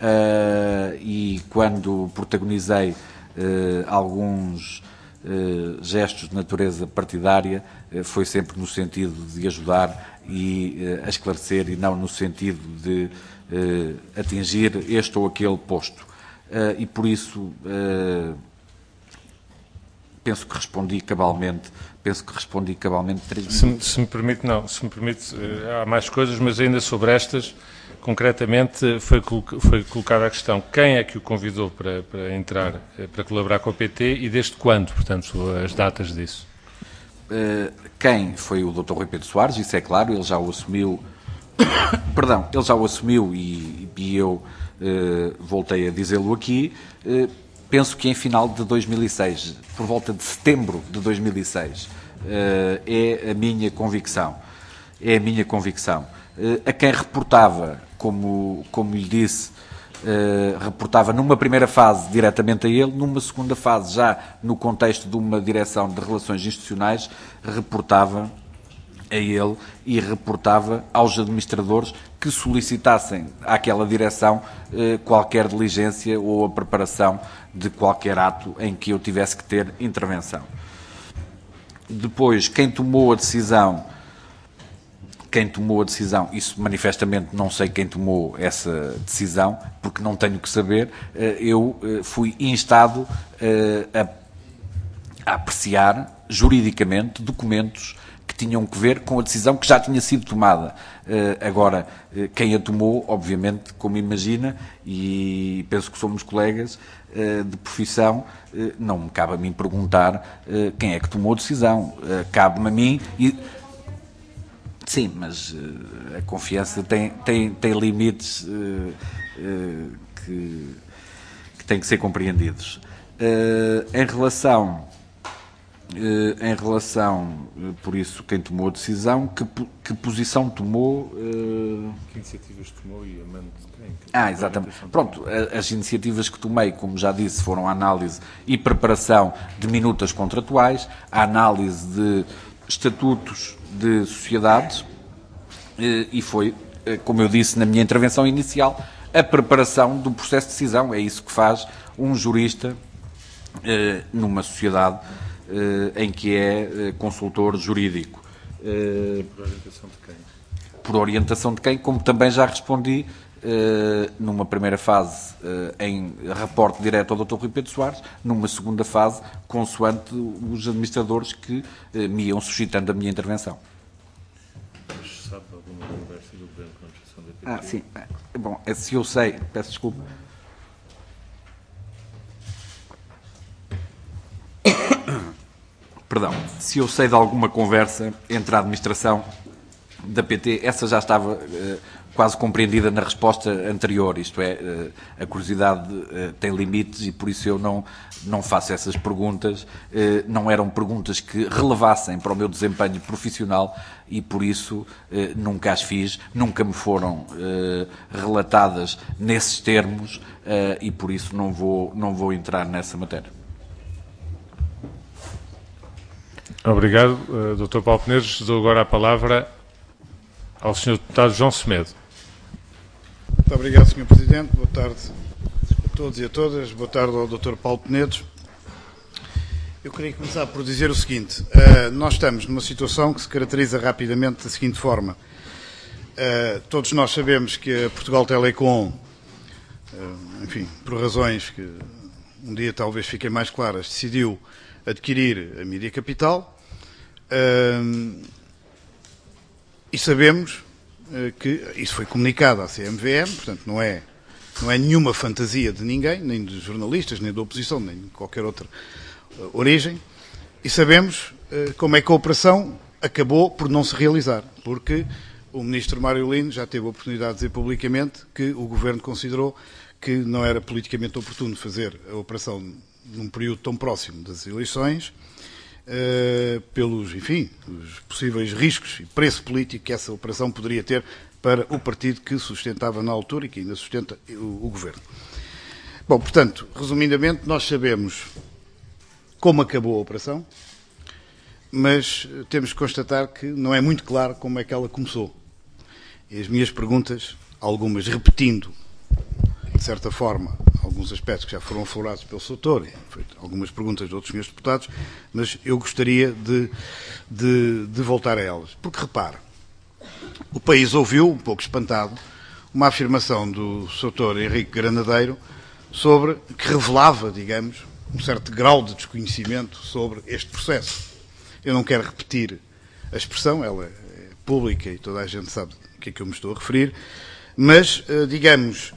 e quando protagonizei alguns Uh, gestos de natureza partidária, uh, foi sempre no sentido de ajudar e uh, a esclarecer, e não no sentido de uh, atingir este ou aquele posto. Uh, e por isso uh, penso que respondi cabalmente, penso que respondi cabalmente três minutos. Se, se me permite, não, se me permite, uh, há mais coisas, mas ainda sobre estas, concretamente, foi, foi colocada a questão: quem é que o convidou para, para entrar, para colaborar com a P T, e desde quando, portanto, as datas disso? Uh, quem foi o doutor Rui Pedro Soares, isso é claro, ele já o assumiu, perdão, ele já o assumiu e, e eu uh, voltei a dizê-lo aqui. Uh, penso que em final de dois mil e seis, por volta de setembro de dois mil e seis, uh, é a minha convicção, é a minha convicção. Uh, a quem reportava, como, como lhe disse, uh, reportava numa primeira fase diretamente a ele, numa segunda fase, já no contexto de uma direção de relações institucionais, reportava a ele e reportava aos administradores que solicitassem àquela direção uh, qualquer diligência ou a preparação de qualquer ato em que eu tivesse que ter intervenção. Depois, quem tomou a decisão Quem tomou a decisão, isso manifestamente não sei quem tomou essa decisão, porque não tenho que saber. Eu fui instado a, a apreciar juridicamente documentos que tinham que ver com a decisão que já tinha sido tomada. Agora, quem a tomou, obviamente, como imagina, e penso que somos colegas de profissão, não me cabe a mim perguntar quem é que tomou a decisão. Cabe-me a mim... E, sim, mas uh, a confiança tem, tem, tem limites uh, uh, que, que têm que ser compreendidos. Uh, em relação, uh, em relação uh, por isso, quem tomou a decisão, que, que posição tomou... Uh... Que iniciativas tomou e a mando de quem? Que ah, exatamente. Pronto, as iniciativas que tomei, como já disse, foram a análise e preparação de minutas contratuais, a análise de estatutos de sociedades, e foi, como eu disse na minha intervenção inicial, a preparação do processo de decisão. É isso que faz um jurista numa sociedade em que é consultor jurídico. Por orientação de quem? Por orientação de quem, como também já respondi numa primeira fase em reporte direto ao doutor Rui Pedro Soares, numa segunda fase consoante os administradores que me iam suscitando a minha intervenção. Mas sabe alguma conversa do governo com a administração da P T? Ah, sim. Bom, se eu sei, peço desculpa. Perdão, se eu sei de alguma conversa entre a administração da P T, essa já estava uh, quase compreendida na resposta anterior, isto é, uh, a curiosidade uh, tem limites e por isso eu não, não faço essas perguntas, uh, não eram perguntas que relevassem para o meu desempenho profissional e por isso uh, nunca as fiz, nunca me foram uh, relatadas nesses termos uh, e por isso não vou, não vou entrar nessa matéria. Obrigado, uh, doutor Paulo Peneiros. Dou agora a palavra ao senhor Deputado João Semedo. Muito obrigado, senhor Presidente. Boa tarde a todos e a todas. Boa tarde ao doutor Paulo Peneiros. Eu queria começar por dizer o seguinte. Uh, nós estamos numa situação que se caracteriza rapidamente da seguinte forma. Uh, todos nós sabemos que a Portugal Telecom, uh, enfim, por razões que um dia talvez fiquem mais claras, decidiu adquirir a Mídia Capital. Uh, E sabemos uh, que isso foi comunicado à C M V M, portanto não é, não é nenhuma fantasia de ninguém, nem dos jornalistas, nem da oposição, nem de qualquer outra uh, origem, e sabemos uh, como é que a operação acabou por não se realizar, porque o ministro Mário Lino já teve a oportunidade de dizer publicamente que o Governo considerou que não era politicamente oportuno fazer a operação num período tão próximo das eleições, uh, pelos, enfim, os possíveis riscos e preço político que essa operação poderia ter para o partido que sustentava na altura e que ainda sustenta o, o governo. Bom, portanto, resumidamente, nós sabemos como acabou a operação, mas temos que constatar que não é muito claro como é que ela começou. E as minhas perguntas, algumas repetindo, de certa forma, alguns aspectos que já foram aflorados pelo doutor, algumas perguntas de outros senhores deputados, mas eu gostaria de, de, de voltar a elas. Porque, repare, o país ouviu, um pouco espantado, uma afirmação do doutor Henrique Granadeiro sobre, que revelava, digamos, um certo grau de desconhecimento sobre este processo. Eu não quero repetir a expressão, ela é pública e toda a gente sabe o que é que eu me estou a referir, mas, digamos,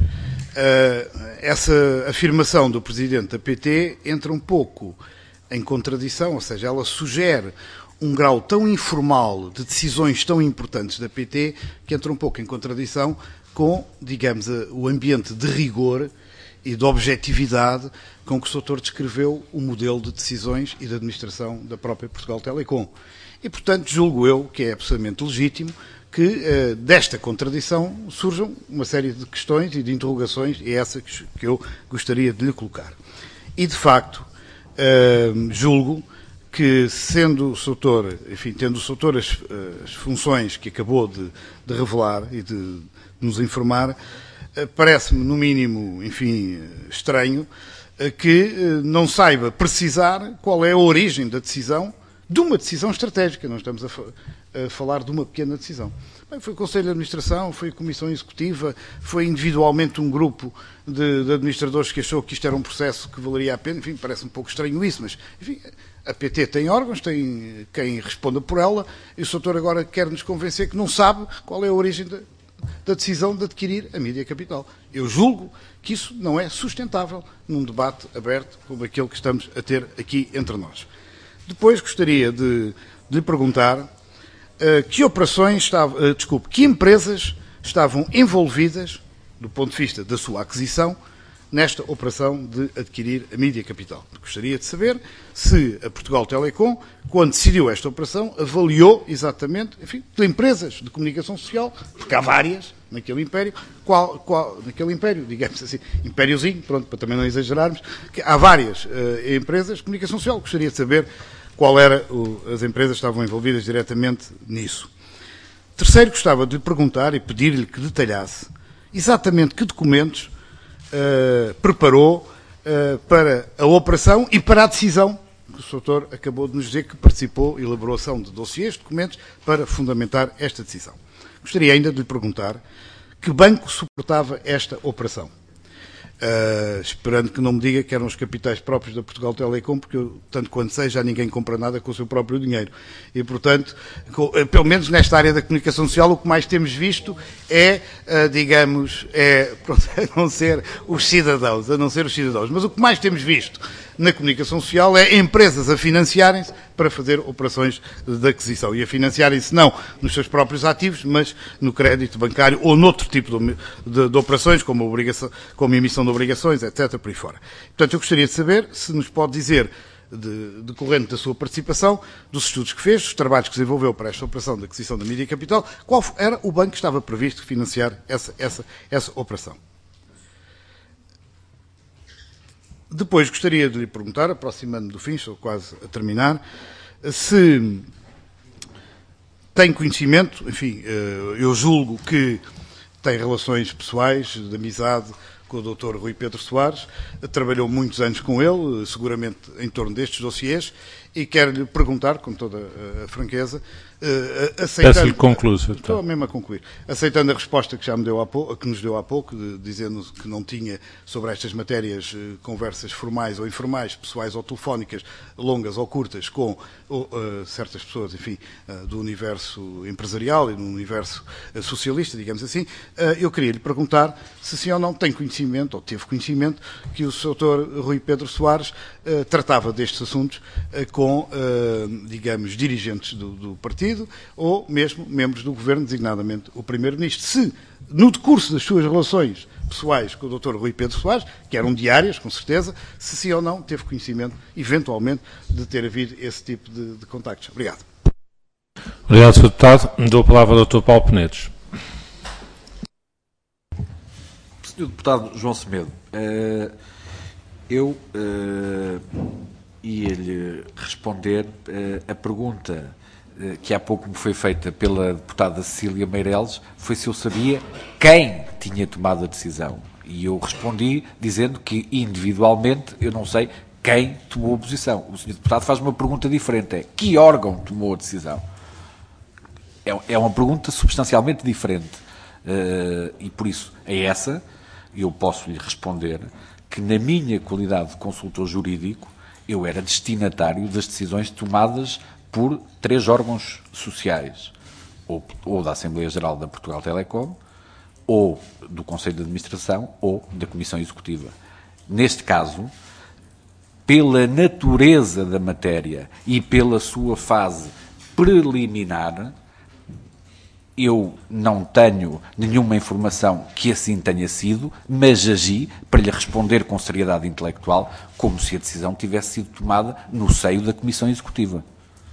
essa afirmação do Presidente da P T entra um pouco em contradição, ou seja, ela sugere um grau tão informal de decisões tão importantes da P T que entra um pouco em contradição com, digamos, o ambiente de rigor e de objetividade com que o doutor descreveu o modelo de decisões e de administração da própria Portugal Telecom. E, portanto, julgo eu que é absolutamente legítimo que eh, desta contradição surjam uma série de questões e de interrogações, e é essa que, que eu gostaria de lhe colocar. E, de facto, eh, julgo que, sendo o doutor, enfim, tendo o doutor as, as funções que acabou de, de revelar e de, de nos informar, parece-me, no mínimo, enfim, estranho, que não saiba precisar qual é a origem da decisão, de uma decisão estratégica. Não estamos a, fa a falar de uma pequena decisão. Bem, foi o Conselho de Administração, foi a Comissão Executiva, foi individualmente um grupo de, de administradores que achou que isto era um processo que valeria a pena. Enfim, parece um pouco estranho isso, mas, enfim, a P T tem órgãos, tem quem responda por ela, e o doutor agora quer nos convencer que não sabe qual é a origem da da decisão de adquirir a Mídia Capital. Eu julgo que isso não é sustentável num debate aberto como aquele que estamos a ter aqui entre nós. Depois gostaria de, de lhe perguntar uh, que operações estavam, uh, desculpe, que empresas estavam envolvidas, do ponto de vista da sua aquisição, nesta operação de adquirir a Mídia Capital. Gostaria de saber se a Portugal Telecom, quando decidiu esta operação, avaliou exatamente, enfim, de empresas de comunicação social, porque há várias naquele império, qual, qual, naquele império, digamos assim, impériozinho, pronto, para também não exagerarmos, que há várias uh, empresas de comunicação social. Gostaria de saber qual era o, as empresas que estavam envolvidas diretamente nisso. Terceiro, gostava de lhe perguntar e pedir-lhe que detalhasse exatamente que documentos Uh, preparou uh, para a operação e para a decisão, que o doutor acabou de nos dizer que participou, elaboração de dossiês, documentos, para fundamentar esta decisão. Gostaria ainda de lhe perguntar que banco suportava esta operação. Uh, esperando que não me diga que eram os capitais próprios da Portugal Telecom, porque eu, tanto quanto sei, já ninguém compra nada com o seu próprio dinheiro. E, portanto, com, pelo menos nesta área da comunicação social, o que mais temos visto é, uh, digamos, é, pronto, a não ser os cidadãos, a não ser os cidadãos, mas o que mais temos visto na comunicação social é empresas a financiarem-se para fazer operações de aquisição. E a financiarem-se não nos seus próprios ativos, mas no crédito bancário ou noutro tipo de, de, de operações, como, obrigação, como emissão de obrigações, etcétera, por aí fora. Portanto, eu gostaria de saber se nos pode dizer, de, decorrente da sua participação, dos estudos que fez, dos trabalhos que desenvolveu para esta operação de aquisição da Mídia Capital, qual era o banco que estava previsto financiar essa, essa, essa operação. Depois gostaria de lhe perguntar, aproximando-me do fim, estou quase a terminar, se tem conhecimento, enfim, eu julgo que tem relações pessoais, de amizade com o doutor Rui Pedro Soares, trabalhou muitos anos com ele, seguramente em torno destes dossiês, e quero-lhe perguntar, com toda a franqueza, uh, aceitando... Peço-lhe concluir, senhor Estou mesmo a concluir. Aceitando a resposta que já me deu há pouco, que nos deu há pouco, de, dizendo que não tinha sobre estas matérias uh, conversas formais ou informais, pessoais ou telefónicas, longas ou curtas, com uh, certas pessoas, enfim, uh, do universo empresarial e do universo uh, socialista, digamos assim, uh, eu queria lhe perguntar se sim ou não tem conhecimento, ou teve conhecimento, que o doutor Rui Pedro Soares uh, tratava destes assuntos uh, com com, uh, digamos, dirigentes do, do partido ou mesmo membros do Governo, designadamente o Primeiro-Ministro. Se, no decurso das suas relações pessoais com o doutor Rui Pedro Soares, que eram diárias, com certeza, se sim ou não teve conhecimento, eventualmente, de ter havido esse tipo de, de contactos. Obrigado. Obrigado, senhor Deputado. Dou a palavra ao doutor Paulo Penedos. senhor Deputado João Semedo, eu ia-lhe responder a pergunta que há pouco me foi feita pela deputada Cecília Meireles, foi se eu sabia quem tinha tomado a decisão. E eu respondi dizendo que, individualmente, eu não sei quem tomou a posição. O senhor Deputado faz uma pergunta diferente, é que órgão tomou a decisão? É uma pergunta substancialmente diferente. E, por isso, a essa, eu posso lhe responder que, na minha qualidade de consultor jurídico, eu era destinatário das decisões tomadas por três órgãos sociais, ou, ou da Assembleia Geral da Portugal Telecom, ou do Conselho de Administração, ou da Comissão Executiva. Neste caso, pela natureza da matéria e pela sua fase preliminar, eu não tenho nenhuma informação que assim tenha sido, mas agi para lhe responder com seriedade intelectual, como se a decisão tivesse sido tomada no seio da Comissão Executiva.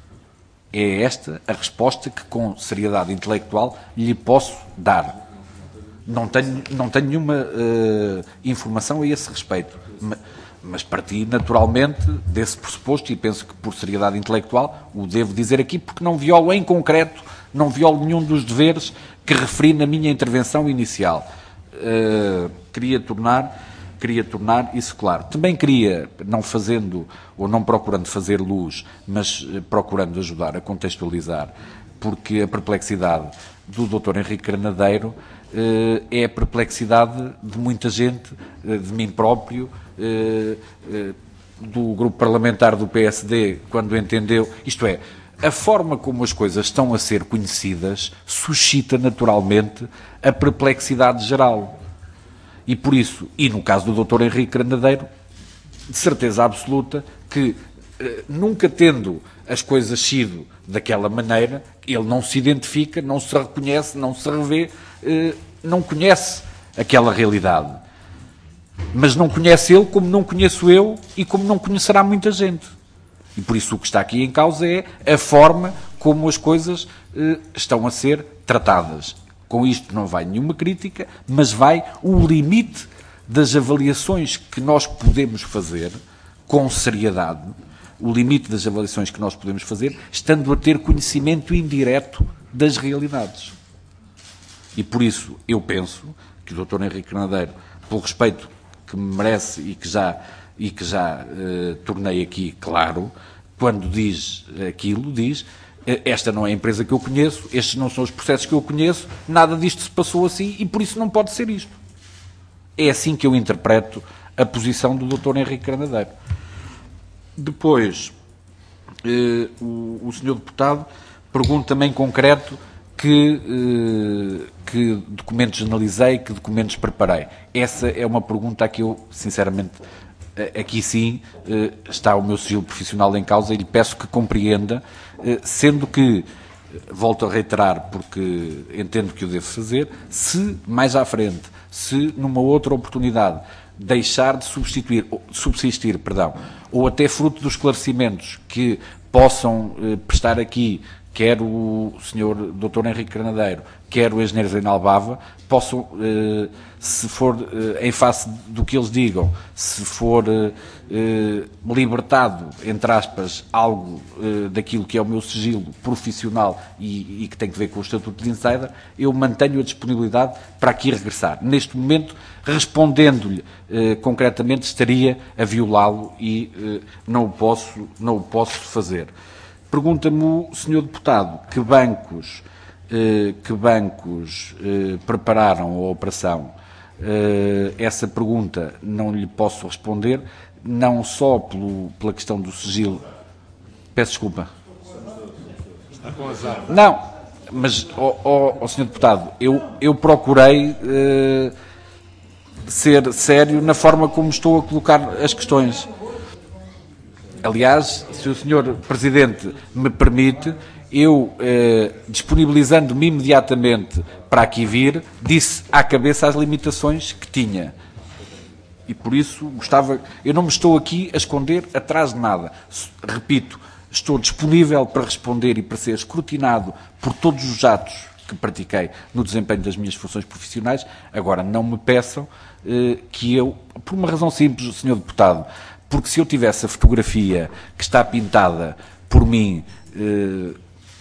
É esta a resposta que, com seriedade intelectual, lhe posso dar. Não tenho, não tenho nenhuma uh, informação a esse respeito, mas, mas parti naturalmente desse pressuposto e penso que, por seriedade intelectual, o devo dizer aqui, porque não violo em concreto, não violo nenhum dos deveres que referi na minha intervenção inicial. Uh, queria tornar, queria tornar isso claro. Também queria, não fazendo ou não procurando fazer luz, mas uh, procurando ajudar a contextualizar, porque a perplexidade do doutor Henrique Granadeiro uh, é a perplexidade de muita gente, uh, de mim próprio, uh, uh, do grupo parlamentar do P S D, quando entendeu, isto é, a forma como as coisas estão a ser conhecidas suscita naturalmente a perplexidade geral. E por isso, e no caso do doutor Henrique Granadeiro, de certeza absoluta que, eh, nunca tendo as coisas sido daquela maneira, ele não se identifica, não se reconhece, não se revê, eh, não conhece aquela realidade. Mas não conhece ele como não conheço eu e como não conhecerá muita gente. E por isso o que está aqui em causa é a forma como as coisas eh, estão a ser tratadas. Com isto não vai nenhuma crítica, mas vai o limite das avaliações que nós podemos fazer com seriedade, o limite das avaliações que nós podemos fazer, estando a ter conhecimento indireto das realidades. E por isso eu penso que o doutor Henrique Granadeiro, pelo respeito que me merece e que já... e que já eh, tornei aqui claro, quando diz aquilo, diz, esta não é a empresa que eu conheço, estes não são os processos que eu conheço, nada disto se passou assim e por isso não pode ser isto. É assim que eu interpreto a posição do doutor Henrique Granadeiro. Depois, eh, o, o senhor deputado pergunta-me em concreto que, eh, que documentos analisei, que documentos preparei. Essa é uma pergunta a que eu, sinceramente, aqui sim está o meu sigilo profissional em causa e lhe peço que compreenda, sendo que, volto a reiterar porque entendo que o devo fazer, se mais à frente, se numa outra oportunidade deixar de substituir, subsistir, perdão, ou até fruto dos esclarecimentos que possam prestar aqui, quer o senhor doutor Henrique Granadeiro, quer o engenheiro Zeinal Bava, possam, eh, se for eh, em face do que eles digam, se for eh, libertado, entre aspas, algo eh, daquilo que é o meu sigilo profissional e, e que tem que ver com o Estatuto de Insider, eu mantenho a disponibilidade para aqui regressar. Neste momento, respondendo-lhe eh, concretamente, estaria a violá-lo e eh, não o posso, não o posso fazer. Pergunta-me o senhor deputado que bancos, eh, que bancos eh, prepararam a operação. Eh, essa pergunta não lhe posso responder, não só pelo, pela questão do sigilo. Peço desculpa. Não, mas, ó oh, oh, senhor deputado, eu, eu procurei eh, ser sério na forma como estou a colocar as questões. Aliás, se o senhor Presidente me permite, eu, eh, disponibilizando-me imediatamente para aqui vir, disse à cabeça as limitações que tinha. E por isso gostava... Eu não me estou aqui a esconder atrás de nada. Repito, estou disponível para responder e para ser escrutinado por todos os atos que pratiquei no desempenho das minhas funções profissionais. Agora, não me peçam eh, que eu... Por uma razão simples, senhor Deputado, porque se eu tivesse a fotografia que está pintada por mim... Eh,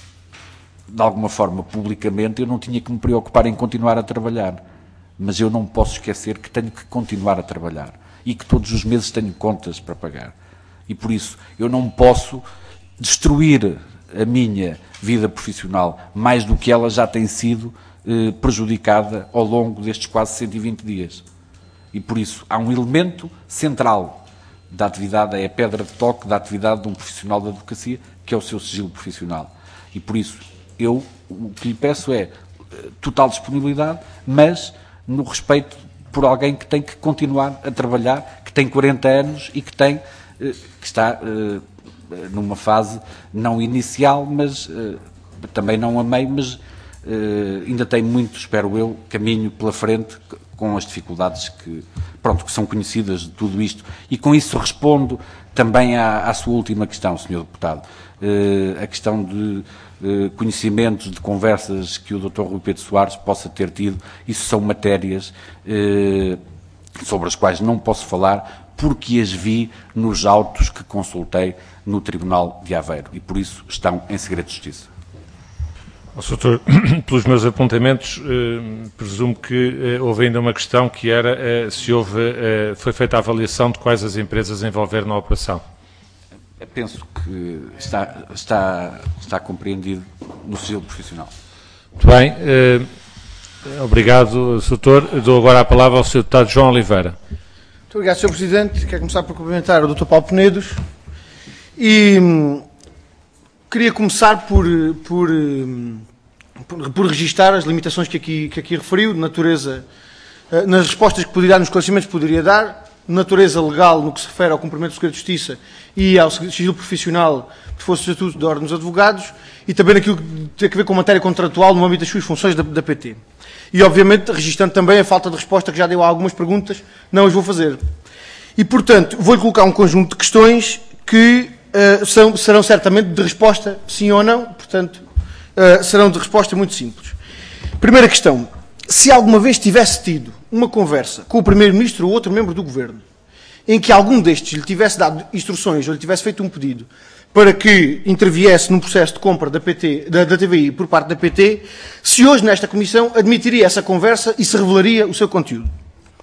de alguma forma, publicamente, eu não tinha que me preocupar em continuar a trabalhar. Mas eu não posso esquecer que tenho que continuar a trabalhar e que todos os meses tenho contas para pagar. E por isso, eu não posso destruir a minha vida profissional mais do que ela já tem sido eh, prejudicada ao longo destes quase cento e vinte dias. E por isso, há um elemento central da atividade, é a pedra de toque da atividade de um profissional da advocacia, que é o seu sigilo profissional. E por isso, eu o que lhe peço é total disponibilidade, mas no respeito por alguém que tem que continuar a trabalhar, que tem quarenta anos e que tem, que está numa fase não inicial, mas também não a meio, mas ainda tem muito, espero eu, caminho pela frente com as dificuldades que, pronto, que são conhecidas de tudo isto. E com isso respondo também à, à sua última questão, senhor Deputado. A questão de conhecimentos de conversas que o doutor Rui Pedro Soares possa ter tido, isso são matérias eh, sobre as quais não posso falar porque as vi nos autos que consultei no Tribunal de Aveiro e por isso estão em segredo de justiça. Doutor, pelos meus apontamentos, eh, presumo que eh, houve ainda uma questão que era eh, se houve, eh, foi feita a avaliação de quais as empresas envolveram na operação. Eu penso que está, está, está compreendido no sigilo profissional. Muito bem. Eh, obrigado, doutor. Dou agora a palavra ao senhor Deputado João Oliveira. Muito obrigado, senhor Presidente. Quero começar por cumprimentar o doutor Paulo Penedos e hum, queria começar por, por, hum, por, por registar as limitações que aqui, que aqui referiu, de natureza, uh, nas respostas que poderia dar, nos esclarecimentos que poderia dar, de natureza legal no que se refere ao cumprimento do segredo de justiça e ao sigilo profissional que fosse o Estatuto da Ordem dos Advogados e também naquilo que tem a ver com a matéria contratual no âmbito das suas funções da, da P T. E, obviamente, registando também a falta de resposta que já deu a algumas perguntas, não as vou fazer. E, portanto, vou-lhe colocar um conjunto de questões que uh, são, serão certamente de resposta sim ou não, portanto, uh, serão de resposta muito simples. Primeira questão. Se alguma vez tivesse tido uma conversa com o Primeiro-Ministro ou outro membro do Governo, em que algum destes lhe tivesse dado instruções ou lhe tivesse feito um pedido para que interviesse num processo de compra da, P T, da, da T V I por parte da P T, se hoje nesta Comissão admitiria essa conversa e se revelaria o seu conteúdo.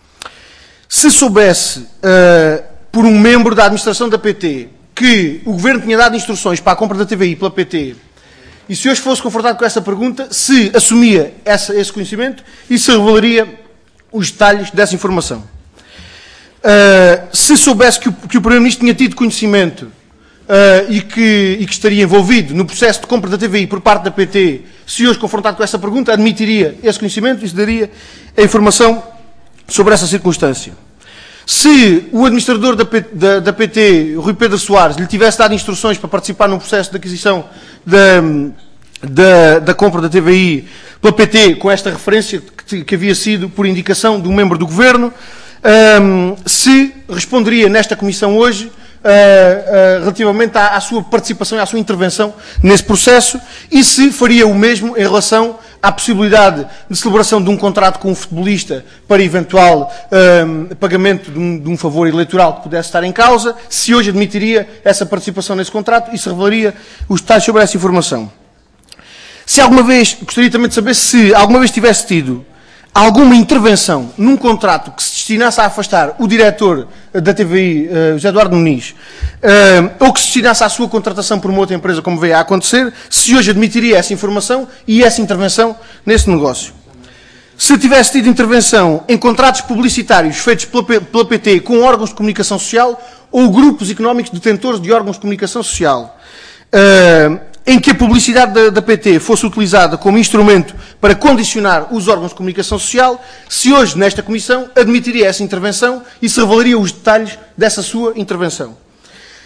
Se soubesse, uh, por um membro da administração da P T, que o Governo tinha dado instruções para a compra da T V I pela P T, e se hoje fosse confrontado com essa pergunta, se assumia essa, esse conhecimento e se revelaria os detalhes dessa informação. Uh, se soubesse que o, que o Primeiro-Ministro tinha tido conhecimento uh, e, que, e que estaria envolvido no processo de compra da T V I por parte da P T, se hoje confrontado com essa pergunta, admitiria esse conhecimento e se daria a informação sobre essa circunstância. Se o administrador da, P, da, da P T, Rui Pedro Soares, lhe tivesse dado instruções para participar no processo de aquisição da, da, da compra da T V I pela P T, com esta referência que, que havia sido por indicação de um membro do Governo, um, se responderia nesta Comissão hoje uh, uh, relativamente à, à sua participação e à sua intervenção nesse processo e se faria o mesmo em relação à possibilidade de celebração de um contrato com um futebolista para eventual um, pagamento de um, de um favor eleitoral que pudesse estar em causa, se hoje admitiria essa participação nesse contrato e se revelaria os detalhes sobre essa informação. Se alguma vez, gostaria também de saber se alguma vez tivesse tido alguma intervenção num contrato que se destinasse a afastar o diretor da T V I, uh, José Eduardo Muniz, uh, ou que se destinasse à sua contratação por uma outra empresa, como veio a acontecer, se hoje admitiria essa informação e essa intervenção nesse negócio. Se tivesse tido intervenção em contratos publicitários feitos pela, pela P T com órgãos de comunicação social ou grupos económicos detentores de órgãos de comunicação social, uh, em que a publicidade da, da P T fosse utilizada como instrumento para condicionar os órgãos de comunicação social, se hoje, nesta Comissão, admitiria essa intervenção e se revelaria os detalhes dessa sua intervenção.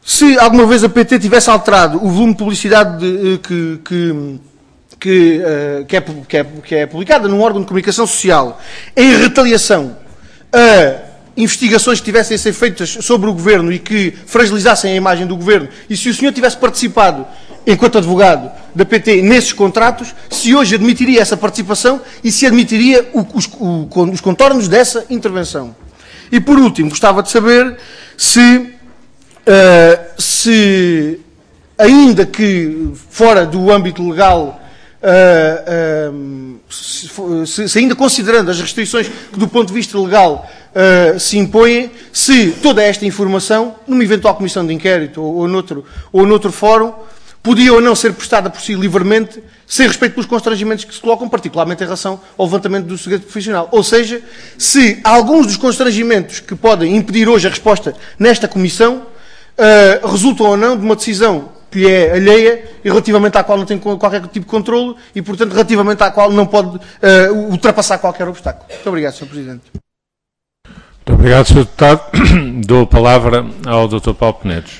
se alguma vez a P T tivesse alterado o volume de publicidade de, que, que, que, uh, que, é, que, é, que é publicada num órgão de comunicação social em retaliação a investigações que tivessem a ser feitas sobre o Governo e que fragilizassem a imagem do Governo, e se o senhor tivesse participado, enquanto advogado da P T, nesses contratos, se hoje admitiria essa participação e se admitiria o, os, o, os contornos dessa intervenção. E, por último, gostava de saber se, uh, se ainda que fora do âmbito legal, uh, uh, se, se ainda considerando as restrições que, do ponto de vista legal, Uh, se impõem, se toda esta informação, numa eventual comissão de inquérito ou, ou, noutro, ou noutro fórum, podia ou não ser prestada por si livremente, sem respeito pelos constrangimentos que se colocam, particularmente em relação ao levantamento do segredo profissional. Ou seja, se alguns dos constrangimentos que podem impedir hoje a resposta nesta comissão uh, resultam ou não de uma decisão que lhe é alheia e relativamente à qual não tem qualquer tipo de controlo e, portanto, relativamente à qual não pode uh, ultrapassar qualquer obstáculo. Muito obrigado, senhor Presidente. Muito obrigado, senhor Deputado. Dou a palavra ao doutor Paulo Penedos.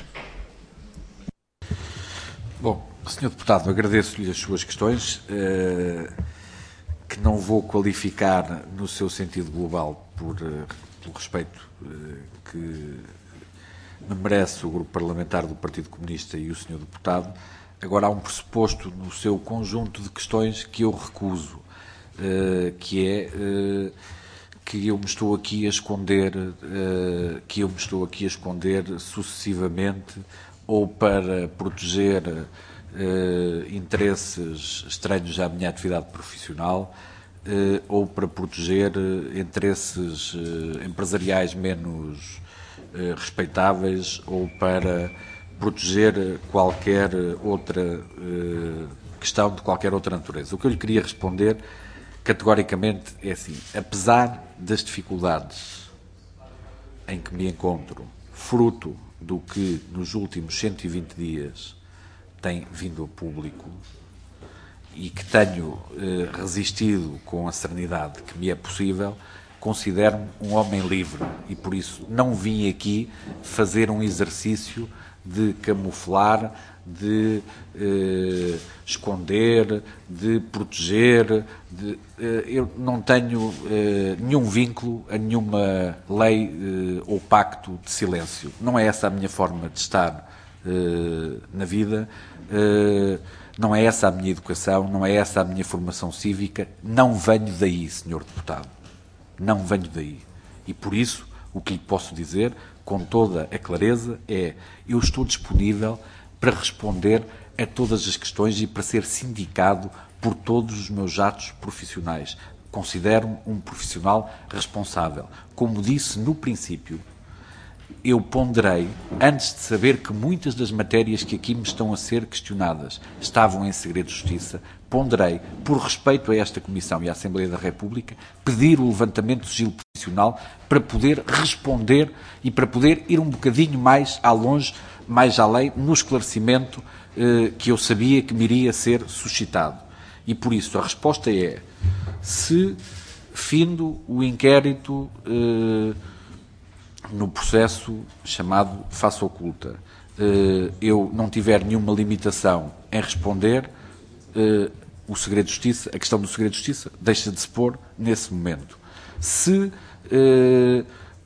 Bom, senhor Deputado, agradeço-lhe as suas questões, eh, que não vou qualificar no seu sentido global por, eh, pelo respeito eh, que me merece o Grupo Parlamentar do Partido Comunista e o senhor Deputado. Agora, há um pressuposto no seu conjunto de questões que eu recuso, eh, que é... Eh, que eu me estou aqui a esconder, uh, que eu me estou aqui a esconder sucessivamente ou para proteger uh, interesses estranhos à minha atividade profissional uh, ou para proteger uh, interesses uh, empresariais menos uh, respeitáveis ou para proteger qualquer outra uh, questão de qualquer outra natureza. O que eu lhe queria responder categoricamente é assim: apesar das dificuldades em que me encontro, fruto do que nos últimos cento e vinte dias tem vindo a público e que tenho eh, resistido com a serenidade que me é possível, considero-me um homem livre e por isso não vim aqui fazer um exercício de camuflar, de eh, esconder, de proteger. De, eh, eu não tenho eh, nenhum vínculo a nenhuma lei eh, ou pacto de silêncio. Não é essa a minha forma de estar eh, na vida, eh, não é essa a minha educação, não é essa a minha formação cívica. Não venho daí, senhor Deputado. Não venho daí. E por isso, o que lhe posso dizer, com toda a clareza, é: eu estou disponível para responder a todas as questões e para ser sindicado por todos os meus atos profissionais. Considero-me um profissional responsável. Como disse no princípio, eu ponderei, antes de saber que muitas das matérias que aqui me estão a ser questionadas estavam em segredo de justiça, ponderei, por respeito a esta Comissão e à Assembleia da República, pedir o levantamento do sigilo profissional para poder responder e para poder ir um bocadinho mais à longe, mais além, no esclarecimento eh, que eu sabia que me iria ser suscitado. E por isso a resposta é: se, findo o inquérito eh, no processo chamado face oculta, eh, eu não tiver nenhuma limitação em responder, eh, o segredo de justiça, a questão do segredo de justiça deixa de se pôr nesse momento. Se eh,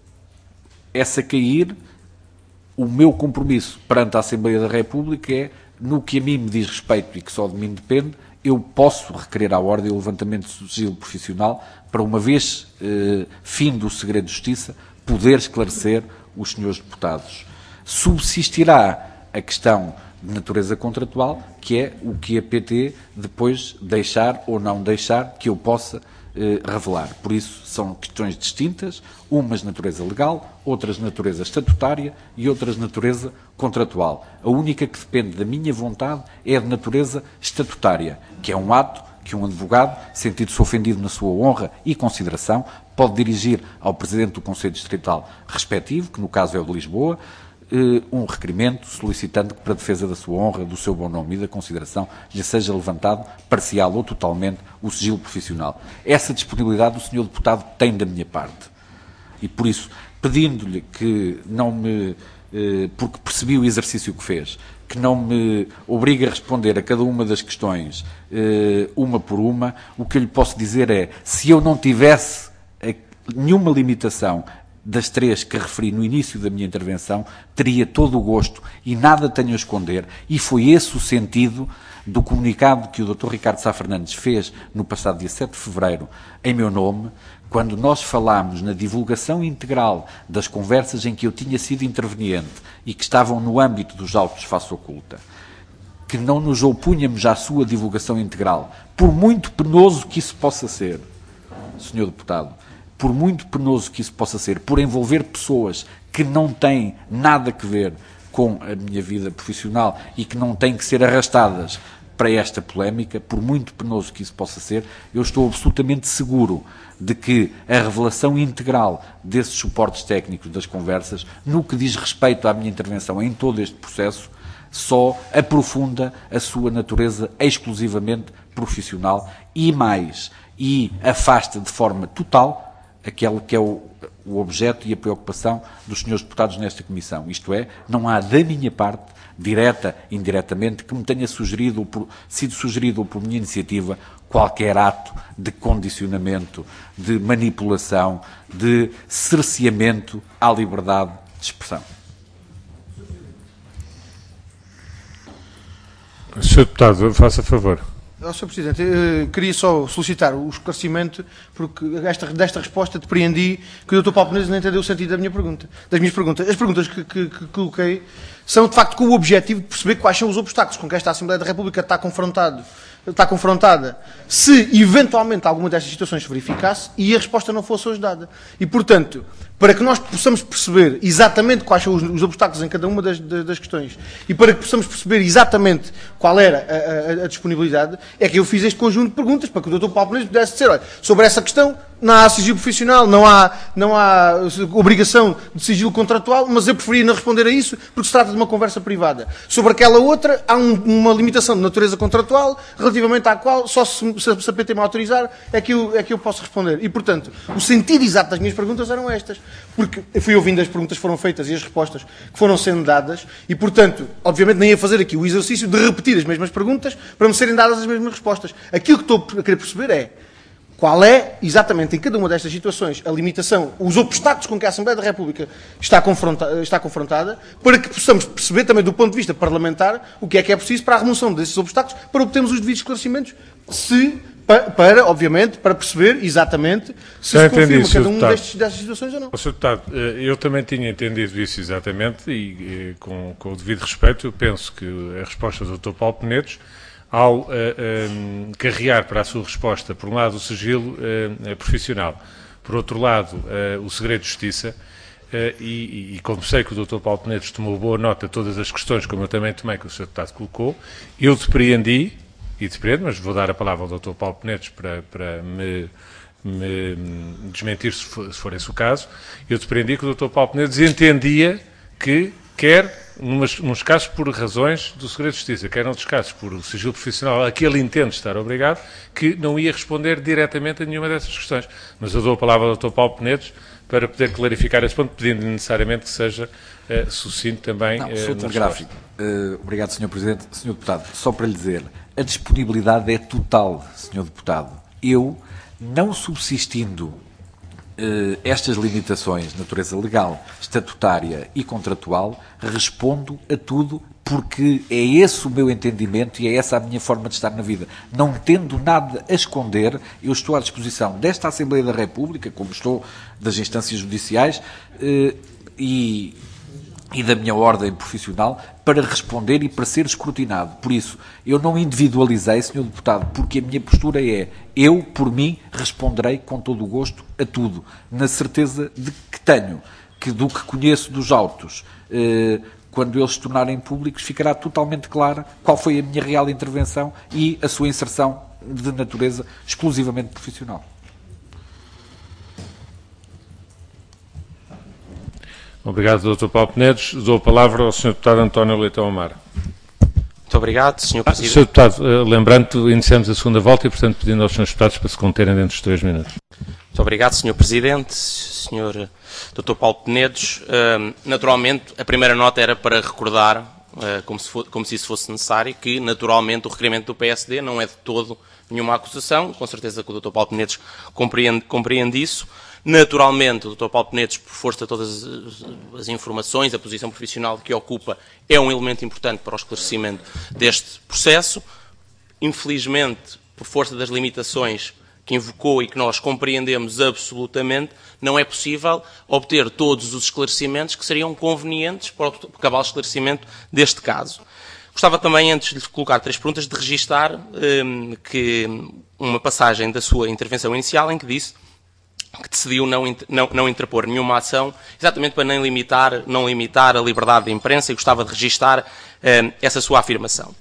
essa cair, o meu compromisso perante a Assembleia da República é, no que a mim me diz respeito e que só de mim depende, eu posso requerer à ordem o levantamento do sigilo profissional para, uma vez eh, fim do segredo de justiça, poder esclarecer os senhores deputados. Subsistirá a questão de natureza contratual, que é o que a P T depois deixar ou não deixar que eu possa eh, revelar. Por isso, são questões distintas, umas de natureza legal, outras de natureza estatutária e outras de natureza contratual. A única que depende da minha vontade é a de natureza estatutária, que é um ato que um advogado, sentindo-se ofendido na sua honra e consideração, pode dirigir ao Presidente do Conselho Distrital respectivo, que no caso é o de Lisboa, um requerimento solicitando que, para a defesa da sua honra, do seu bom nome e da consideração, lhe seja levantado, parcial ou totalmente, o sigilo profissional. Essa disponibilidade o senhor Deputado tem da minha parte. E, por isso, pedindo-lhe que não me porque percebi o exercício que fez, que não me obriga a responder a cada uma das questões, uma por uma, o que eu lhe posso dizer é, se eu não tivesse nenhuma limitação das três que referi no início da minha intervenção, teria todo o gosto e nada tenho a esconder, e foi esse o sentido do comunicado que o doutor Ricardo Sá Fernandes fez no passado dia sete de fevereiro, em meu nome, quando nós falámos na divulgação integral das conversas em que eu tinha sido interveniente e que estavam no âmbito dos autos de face oculta, que não nos opunhamos à sua divulgação integral, por muito penoso que isso possa ser, senhor Deputado, por muito penoso que isso possa ser, por envolver pessoas que não têm nada a ver com a minha vida profissional e que não têm que ser arrastadas para esta polémica, por muito penoso que isso possa ser, eu estou absolutamente seguro de que a revelação integral desses suportes técnicos das conversas, no que diz respeito à minha intervenção em todo este processo, só aprofunda a sua natureza exclusivamente profissional e mais, e afasta de forma total aquele que é o, o objeto e a preocupação dos senhores deputados nesta comissão. Isto é, não há da minha parte, direta, indiretamente, que me tenha sugerido, ou por, sido sugerido ou por minha iniciativa, qualquer ato de condicionamento, de manipulação, de cerceamento à liberdade de expressão. senhor Deputado, faça favor. Oh, senhor Presidente, eu queria só solicitar o esclarecimento, porque esta, desta resposta depreendi que o doutor Paulo Penedo não entendeu o sentido da minha pergunta, das minhas perguntas. As perguntas que, que, que coloquei são, de facto, com o objetivo de perceber quais são os obstáculos com que esta Assembleia da República está, confrontado, está confrontada, se eventualmente alguma destas situações se verificasse e a resposta não fosse hoje dada. E, portanto, para que nós possamos perceber exatamente quais são os, os obstáculos em cada uma das, das, das questões e para que possamos perceber exatamente qual era a, a, a disponibilidade, é que eu fiz este conjunto de perguntas para que o doutor Paulo Penedo pudesse dizer, olha, sobre essa questão não há sigilo profissional, não há, não há obrigação de sigilo contratual, mas eu preferia não responder a isso porque se trata de uma conversa privada. Sobre aquela outra, há um, uma limitação de natureza contratual relativamente à qual só se, se, se a P T me autorizar é que, eu, é que eu posso responder. E, portanto, o sentido exato das minhas perguntas eram estas. Porque eu fui ouvindo as perguntas que foram feitas e as respostas que foram sendo dadas e, portanto, obviamente nem ia fazer aqui o exercício de repetir as mesmas perguntas para me serem dadas as mesmas respostas. Aquilo que estou a querer perceber é qual é, exatamente, em cada uma destas situações, a limitação, os obstáculos com que a Assembleia da República está, confronta, está confrontada, para que possamos perceber também do ponto de vista parlamentar o que é que é preciso para a remoção desses obstáculos, para obtermos os devidos esclarecimentos, se, para, para obviamente, para perceber exatamente se Já se confirma isso, cada uma deputado. destes, destas situações ou não. senhor Deputado, eu também tinha entendido isso exatamente e, com, com o devido respeito, eu penso que a resposta do doutor Paulo Penedo, ao uh, um, carregar para a sua resposta, por um lado, o sigilo uh, profissional, por outro lado, uh, o segredo de justiça, uh, e, e como sei que o doutor Paulo Penedo tomou boa nota de todas as questões, como eu também tomei, que o senhor Deputado colocou, eu depreendi, e depreendo, mas vou dar a palavra ao doutor Paulo Penedo para, para me, me desmentir se for, se for esse o caso, eu depreendi que o doutor Paulo Penedo entendia que quer Numas, nos casos por razões do segredo de justiça, quer noutros casos por sigilo profissional, a que ele entende estar obrigado, que não ia responder diretamente a nenhuma dessas questões. Mas eu dou a palavra ao doutor Paulo Penedo para poder clarificar esse ponto, pedindo necessariamente que seja uh, sucinto também. Não, uh, sou telegráfico. Uh, obrigado, senhor Presidente. senhor Deputado, só para lhe dizer, a disponibilidade é total, senhor Deputado. Eu, não subsistindo estas limitações de natureza legal, estatutária e contratual, respondo a tudo porque é esse o meu entendimento e é essa a minha forma de estar na vida. Não tendo nada a esconder, eu estou à disposição desta Assembleia da República, como estou das instâncias judiciais e, e da minha ordem profissional, para responder e para ser escrutinado. Por isso, eu não individualizei, senhor Deputado, porque a minha postura é, eu, por mim, responderei com todo o gosto a tudo, na certeza de que tenho, que do que conheço dos autos, eh, quando eles se tornarem públicos, ficará totalmente clara qual foi a minha real intervenção e a sua inserção de natureza exclusivamente profissional. Obrigado, doutor Paulo Penedo. Dou a palavra ao senhor Deputado António Leitão Amar. Muito obrigado, senhor Ah, Presidente. senhor Deputado, lembrando, iniciamos a segunda volta e, portanto, pedindo aos senhores Deputados para se conterem dentro dos três minutos. Muito Muito obrigado, senhor Presidente, senhor doutor Paulo Penedos. Uh, naturalmente, a primeira nota era para recordar, uh, como, se for, como se isso fosse necessário, que naturalmente o requerimento do P S D não é de todo nenhuma acusação. Com certeza que o doutor Paulo Penedos compreende, compreende isso. Naturalmente, o doutor Paulo Penedos, por força de todas as informações, a posição profissional que ocupa, é um elemento importante para o esclarecimento deste processo. Infelizmente, por força das limitações que invocou e que nós compreendemos absolutamente, não é possível obter todos os esclarecimentos que seriam convenientes para o cabal esclarecimento deste caso. Gostava também, antes de lhe colocar três perguntas, de registar um, que uma passagem da sua intervenção inicial em que disse que decidiu não, não, não interpor nenhuma ação, exatamente para não limitar, não limitar a liberdade da imprensa, e gostava de registar um, essa sua afirmação.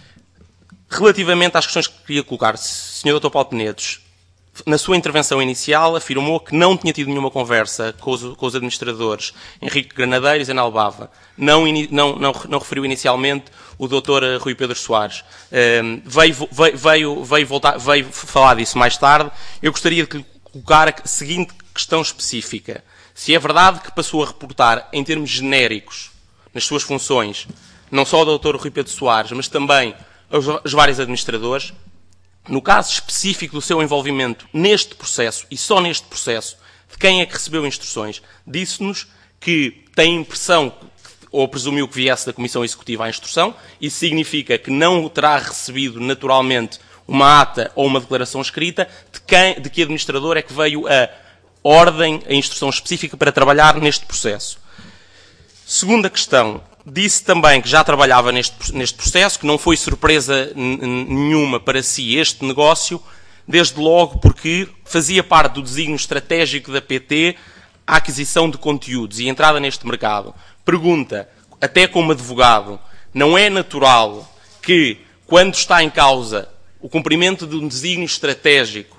Relativamente às questões que queria colocar, senhor doutor Paulo Penedos, na sua intervenção inicial afirmou que não tinha tido nenhuma conversa com os, com os administradores Henrique Granadeiros e Ana Albava. Não, não, não, não referiu inicialmente o doutor Rui Pedro Soares. Um, veio, veio, veio, veio, voltar, veio falar disso mais tarde. Eu gostaria de colocar a seguinte questão específica. Se é verdade que passou a reportar em termos genéricos, nas suas funções, não só o doutor Rui Pedro Soares, mas também os vários administradores, no caso específico do seu envolvimento neste processo, e só neste processo, de quem é que recebeu instruções, disse-nos que tem impressão, ou presumiu que viesse da Comissão Executiva a instrução, isso significa que não terá recebido naturalmente uma ata ou uma declaração escrita de, quem, de que administrador é que veio a ordem, a instrução específica para trabalhar neste processo. Segunda questão. Disse também que já trabalhava neste, neste processo, que não foi surpresa nenhuma para si este negócio, desde logo porque fazia parte do desígnio estratégico da P T a aquisição de conteúdos e entrada neste mercado. Pergunta, até como advogado, não é natural que, quando está em causa o cumprimento de um desígnio estratégico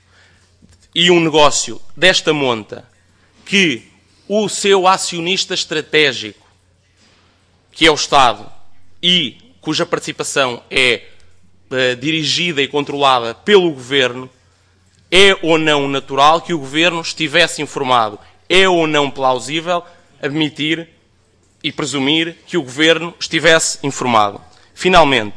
e um negócio desta monta, que o seu acionista estratégico, que é o Estado, e cuja participação é uh, dirigida e controlada pelo Governo, é ou não natural que o Governo estivesse informado? É ou não plausível admitir e presumir que o Governo estivesse informado? Finalmente,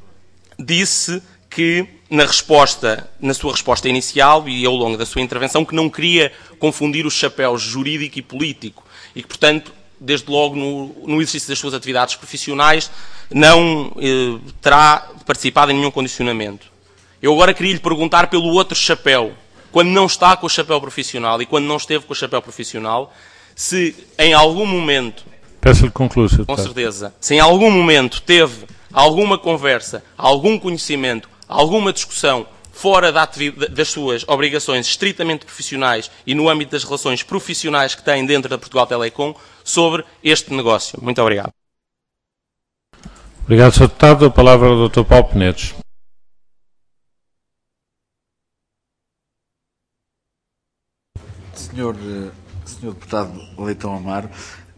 disse que na resposta, na sua resposta inicial e ao longo da sua intervenção, que não queria confundir o chapéu jurídico e político e que, portanto, desde logo no, no exercício das suas atividades profissionais, não eh, terá participado em nenhum condicionamento. Eu agora queria lhe perguntar pelo outro chapéu, quando não está com o chapéu profissional e quando não esteve com o chapéu profissional, se em algum momento, peço-lhe concluir, com certeza, se em algum momento teve alguma conversa, algum conhecimento, alguma discussão fora da das suas obrigações estritamente profissionais e no âmbito das relações profissionais que tem dentro da Portugal Telecom sobre este negócio. Muito obrigado. Obrigado, senhor Deputado. A palavra ao doutor Paulo Penedos. Senhor, senhor Deputado Leitão Amaro,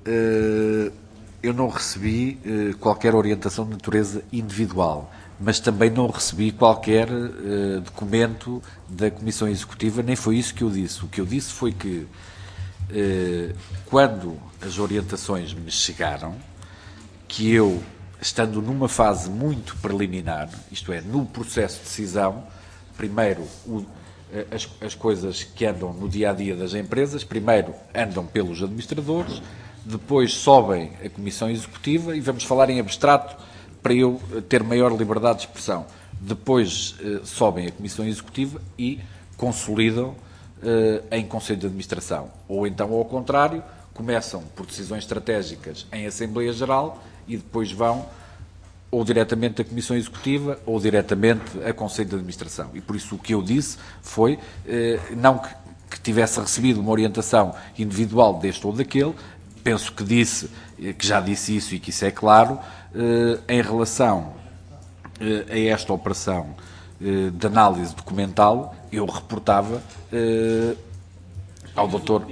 eu não recebi qualquer orientação de natureza individual, mas também não recebi qualquer uh, documento da Comissão Executiva, nem foi isso que eu disse. O que eu disse foi que, uh, quando as orientações me chegaram, que eu, estando numa fase muito preliminar, isto é, no processo de decisão, primeiro, o, as, as coisas que andam no dia-a-dia das empresas, primeiro andam pelos administradores, depois sobem a Comissão Executiva, e vamos falar em abstrato, para eu ter maior liberdade de expressão. Depois eh, sobem a Comissão Executiva e consolidam eh, em Conselho de Administração. Ou então, ao contrário, começam por decisões estratégicas em Assembleia Geral e depois vão ou diretamente à Comissão Executiva ou diretamente a Conselho de Administração. E por isso o que eu disse foi, eh, não que, que tivesse recebido uma orientação individual deste ou daquele, penso que disse, que já disse isso e que isso é claro, Uh, em relação uh, a esta operação uh, de análise documental, eu reportava uh, ao doutor...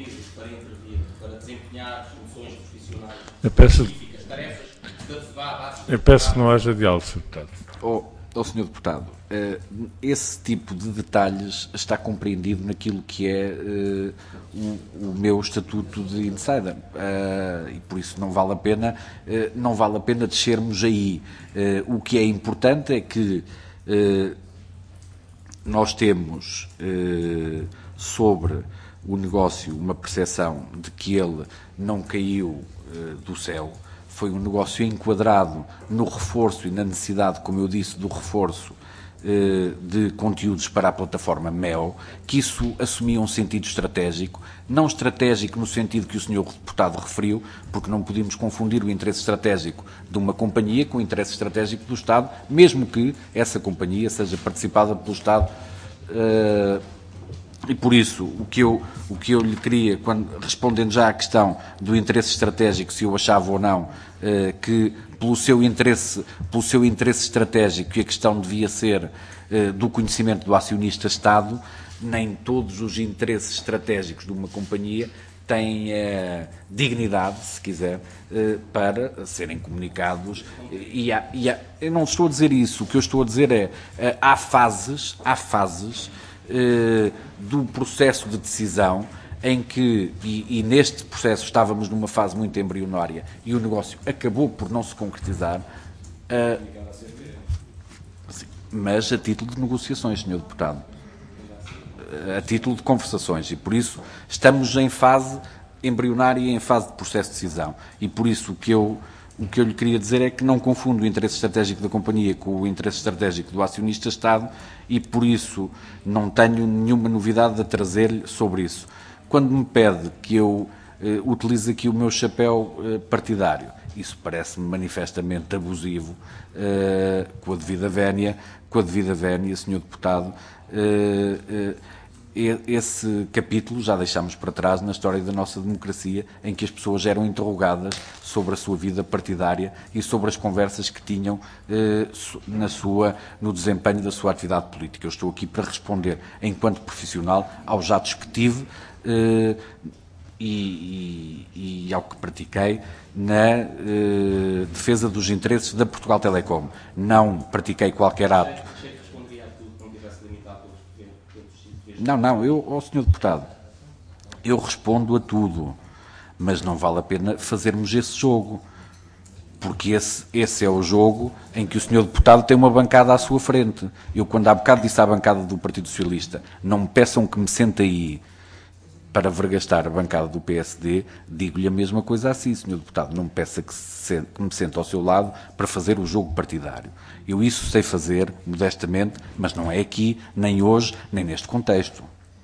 Eu peço, eu peço que não haja diálogo, senhor Deputado. Oh, ao senhor Deputado, uh, esse tipo de detalhes está compreendido naquilo que é uh, o, o meu estatuto de insider uh, e por isso não vale a pena, uh, não vale a pena descermos aí. Uh, o que é importante é que uh, nós temos uh, sobre o negócio uma percepção de que ele não caiu uh, do céu. Foi um negócio enquadrado no reforço e na necessidade, como eu disse, do reforço eh, de conteúdos para a plataforma M E O, que isso assumia um sentido estratégico, não estratégico no sentido que o senhor Deputado referiu, porque não podíamos confundir o interesse estratégico de uma companhia com o interesse estratégico do Estado, mesmo que essa companhia seja participada pelo Estado. Eh, E por isso, o que eu, o que eu lhe queria, quando, respondendo já à questão do interesse estratégico, se eu achava ou não eh, que pelo seu interesse, pelo seu interesse estratégico, a questão devia ser eh, do conhecimento do acionista-Estado, nem todos os interesses estratégicos de uma companhia têm eh, dignidade, se quiser, eh, para serem comunicados. E há, e há, eu não estou a dizer isso, o que eu estou a dizer é, eh, há fases, há fases, do processo de decisão em que, e, e neste processo estávamos numa fase muito embrionária e o negócio acabou por não se concretizar, uh, mas a título de negociações, senhor Deputado, a título de conversações, e por isso estamos em fase embrionária e em fase de processo de decisão, e por isso o que eu O que eu lhe queria dizer é que não confundo o interesse estratégico da companhia com o interesse estratégico do acionista-Estado e, por isso, não tenho nenhuma novidade a trazer-lhe sobre isso. Quando me pede que eu eh, utilize aqui o meu chapéu eh, partidário, isso parece-me manifestamente abusivo, eh, com a devida vénia, com a devida vénia, senhor Deputado. Eh, eh, Esse capítulo já deixámos para trás na história da nossa democracia, em que as pessoas eram interrogadas sobre a sua vida partidária e sobre as conversas que tinham eh, na sua, no desempenho da sua atividade política. Eu estou aqui para responder, enquanto profissional, aos atos que tive eh, e, e, e ao que pratiquei na eh, defesa dos interesses da Portugal Telecom. Não pratiquei qualquer ato. Não, não, eu, ó senhor Deputado, eu respondo a tudo, mas não vale a pena fazermos esse jogo, porque esse, esse é o jogo em que o senhor Deputado tem uma bancada à sua frente. Eu, quando há bocado disse à bancada do Partido Socialista, não me peçam que me sente aí para vergastar a bancada do P S D, digo-lhe a mesma coisa assim, senhor Deputado, não me peça que, se, que me sente ao seu lado para fazer o jogo partidário. Eu isso sei fazer, modestamente, mas não é aqui, nem hoje, nem neste contexto.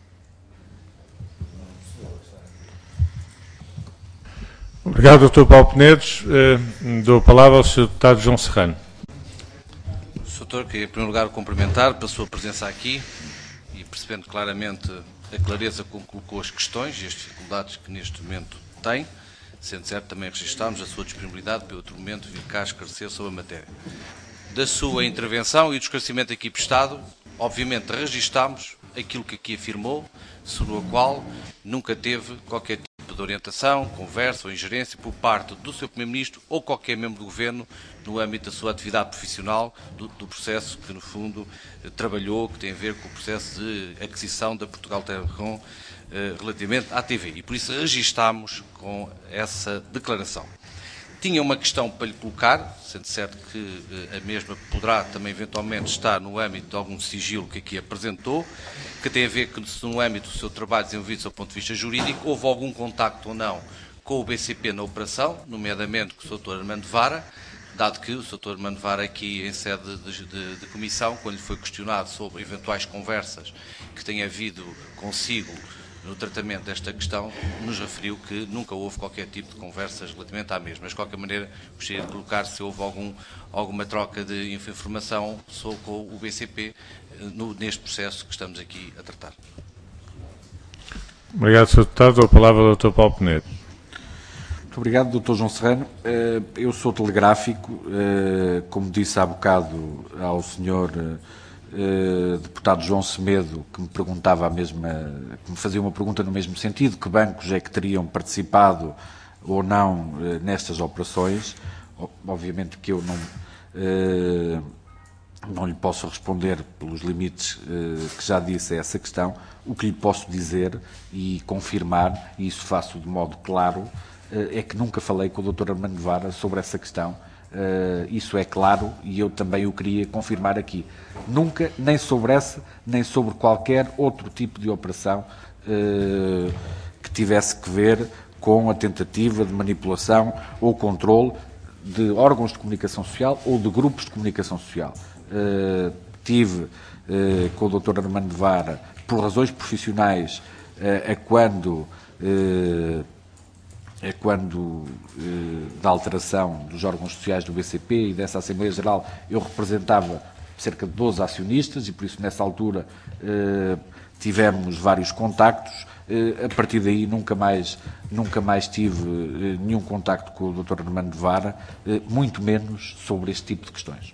Obrigado, doutor Paulo Penedos. Uh, dou a palavra ao senhor Deputado João Serrano. doutor, queria em primeiro lugar cumprimentar pela sua presença aqui e percebendo claramente a clareza com que colocou as questões e as dificuldades que neste momento tem, sendo certo também registarmos a sua disponibilidade para outro momento vir cá esclarecer sobre a matéria. Da sua intervenção e do esclarecimento aqui prestado, obviamente registámos aquilo que aqui afirmou, sobre o qual nunca teve qualquer tipo de orientação, conversa ou ingerência por parte do seu Primeiro-Ministro ou qualquer membro do Governo no âmbito da sua atividade profissional, do, do processo que, no fundo, trabalhou, que tem a ver com o processo de aquisição da Portugal Telecom eh, relativamente à T V. E, por isso, registámos com essa declaração. Tinha uma questão para lhe colocar, sendo certo que eh, a mesma poderá também eventualmente estar no âmbito de algum sigilo que aqui apresentou, que tem a ver com se no âmbito do seu trabalho desenvolvido do seu ponto de vista jurídico, houve algum contacto ou não com o B C P na operação, nomeadamente com o doutor Armando Vara, dado que o doutor Armando Vara aqui em sede de, de, de comissão, quando lhe foi questionado sobre eventuais conversas que tenha havido consigo no tratamento desta questão, nos referiu que nunca houve qualquer tipo de conversas relativamente à mesma. Mas, de qualquer maneira, gostaria de colocar se houve algum, alguma troca de informação sobre com o B C P no, neste processo que estamos aqui a tratar. Obrigado, senhor Deputado. Dou a palavra ao doutor Paulo Penedo. Muito obrigado, doutor João Serrano. Eu sou telegráfico, como disse há bocado ao senhor deputado João Semedo, que me perguntava a mesma, que me fazia uma pergunta no mesmo sentido, que bancos é que teriam participado ou não nestas operações. Obviamente que eu não, não lhe posso responder pelos limites eh, que já disse a essa questão. O que lhe posso dizer e confirmar, e isso faço de modo claro, eh, é que nunca falei com o doutor Armando Vara sobre essa questão. Eh, isso é claro e eu também o queria confirmar aqui. Nunca, nem sobre essa, nem sobre qualquer outro tipo de operação eh, que tivesse que ver com a tentativa de manipulação ou controle de órgãos de comunicação social ou de grupos de comunicação social. Uh, tive uh, com o doutor Armando Vara, por razões profissionais, uh, a quando, uh, a quando uh, da alteração dos órgãos sociais do B C P e dessa Assembleia Geral, eu representava cerca de doze acionistas e por isso nessa altura uh, tivemos vários contactos. Uh, a partir daí nunca mais, nunca mais tive uh, nenhum contacto com o doutor Armando Vara, uh, muito menos sobre este tipo de questões.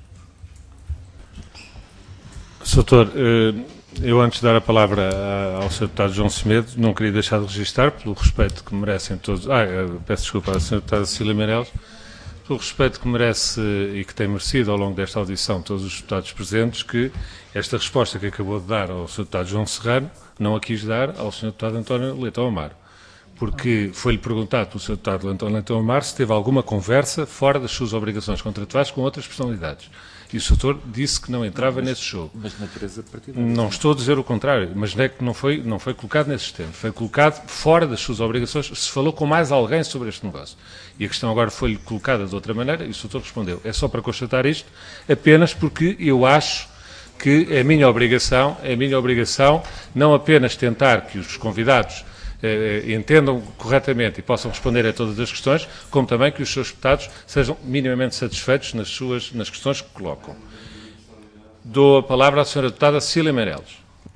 Doutor, eu antes de dar a palavra ao senhor Deputado João Semedo, não queria deixar de registrar, pelo respeito que merecem todos, ah, peço desculpa à senhora Deputada Cecília Meireles, pelo respeito que merece e que tem merecido ao longo desta audição todos os deputados presentes, que esta resposta que acabou de dar ao senhor Deputado João Serrano, não a quis dar ao senhor Deputado António Leitão Amaro, porque foi-lhe perguntado pelo senhor Deputado António Leitão Amaro se teve alguma conversa fora das suas obrigações contratuais com outras personalidades. E o doutor disse que não entrava mas, nesse jogo. Mas natureza partidária. Não estou a dizer o contrário, mas não é que não foi, não foi colocado nesses termos. Foi colocado fora das suas obrigações, se falou com mais alguém sobre este negócio. E a questão agora foi-lhe colocada de outra maneira e o doutor respondeu. É só para constatar isto, apenas porque eu acho que é a minha obrigação, é a minha obrigação não apenas tentar que os convidados eh, entendam corretamente e possam responder a todas as questões, como também que os seus deputados sejam minimamente satisfeitos nas, suas, nas questões que colocam. Dou a palavra à senhora deputada Cecília Meireles.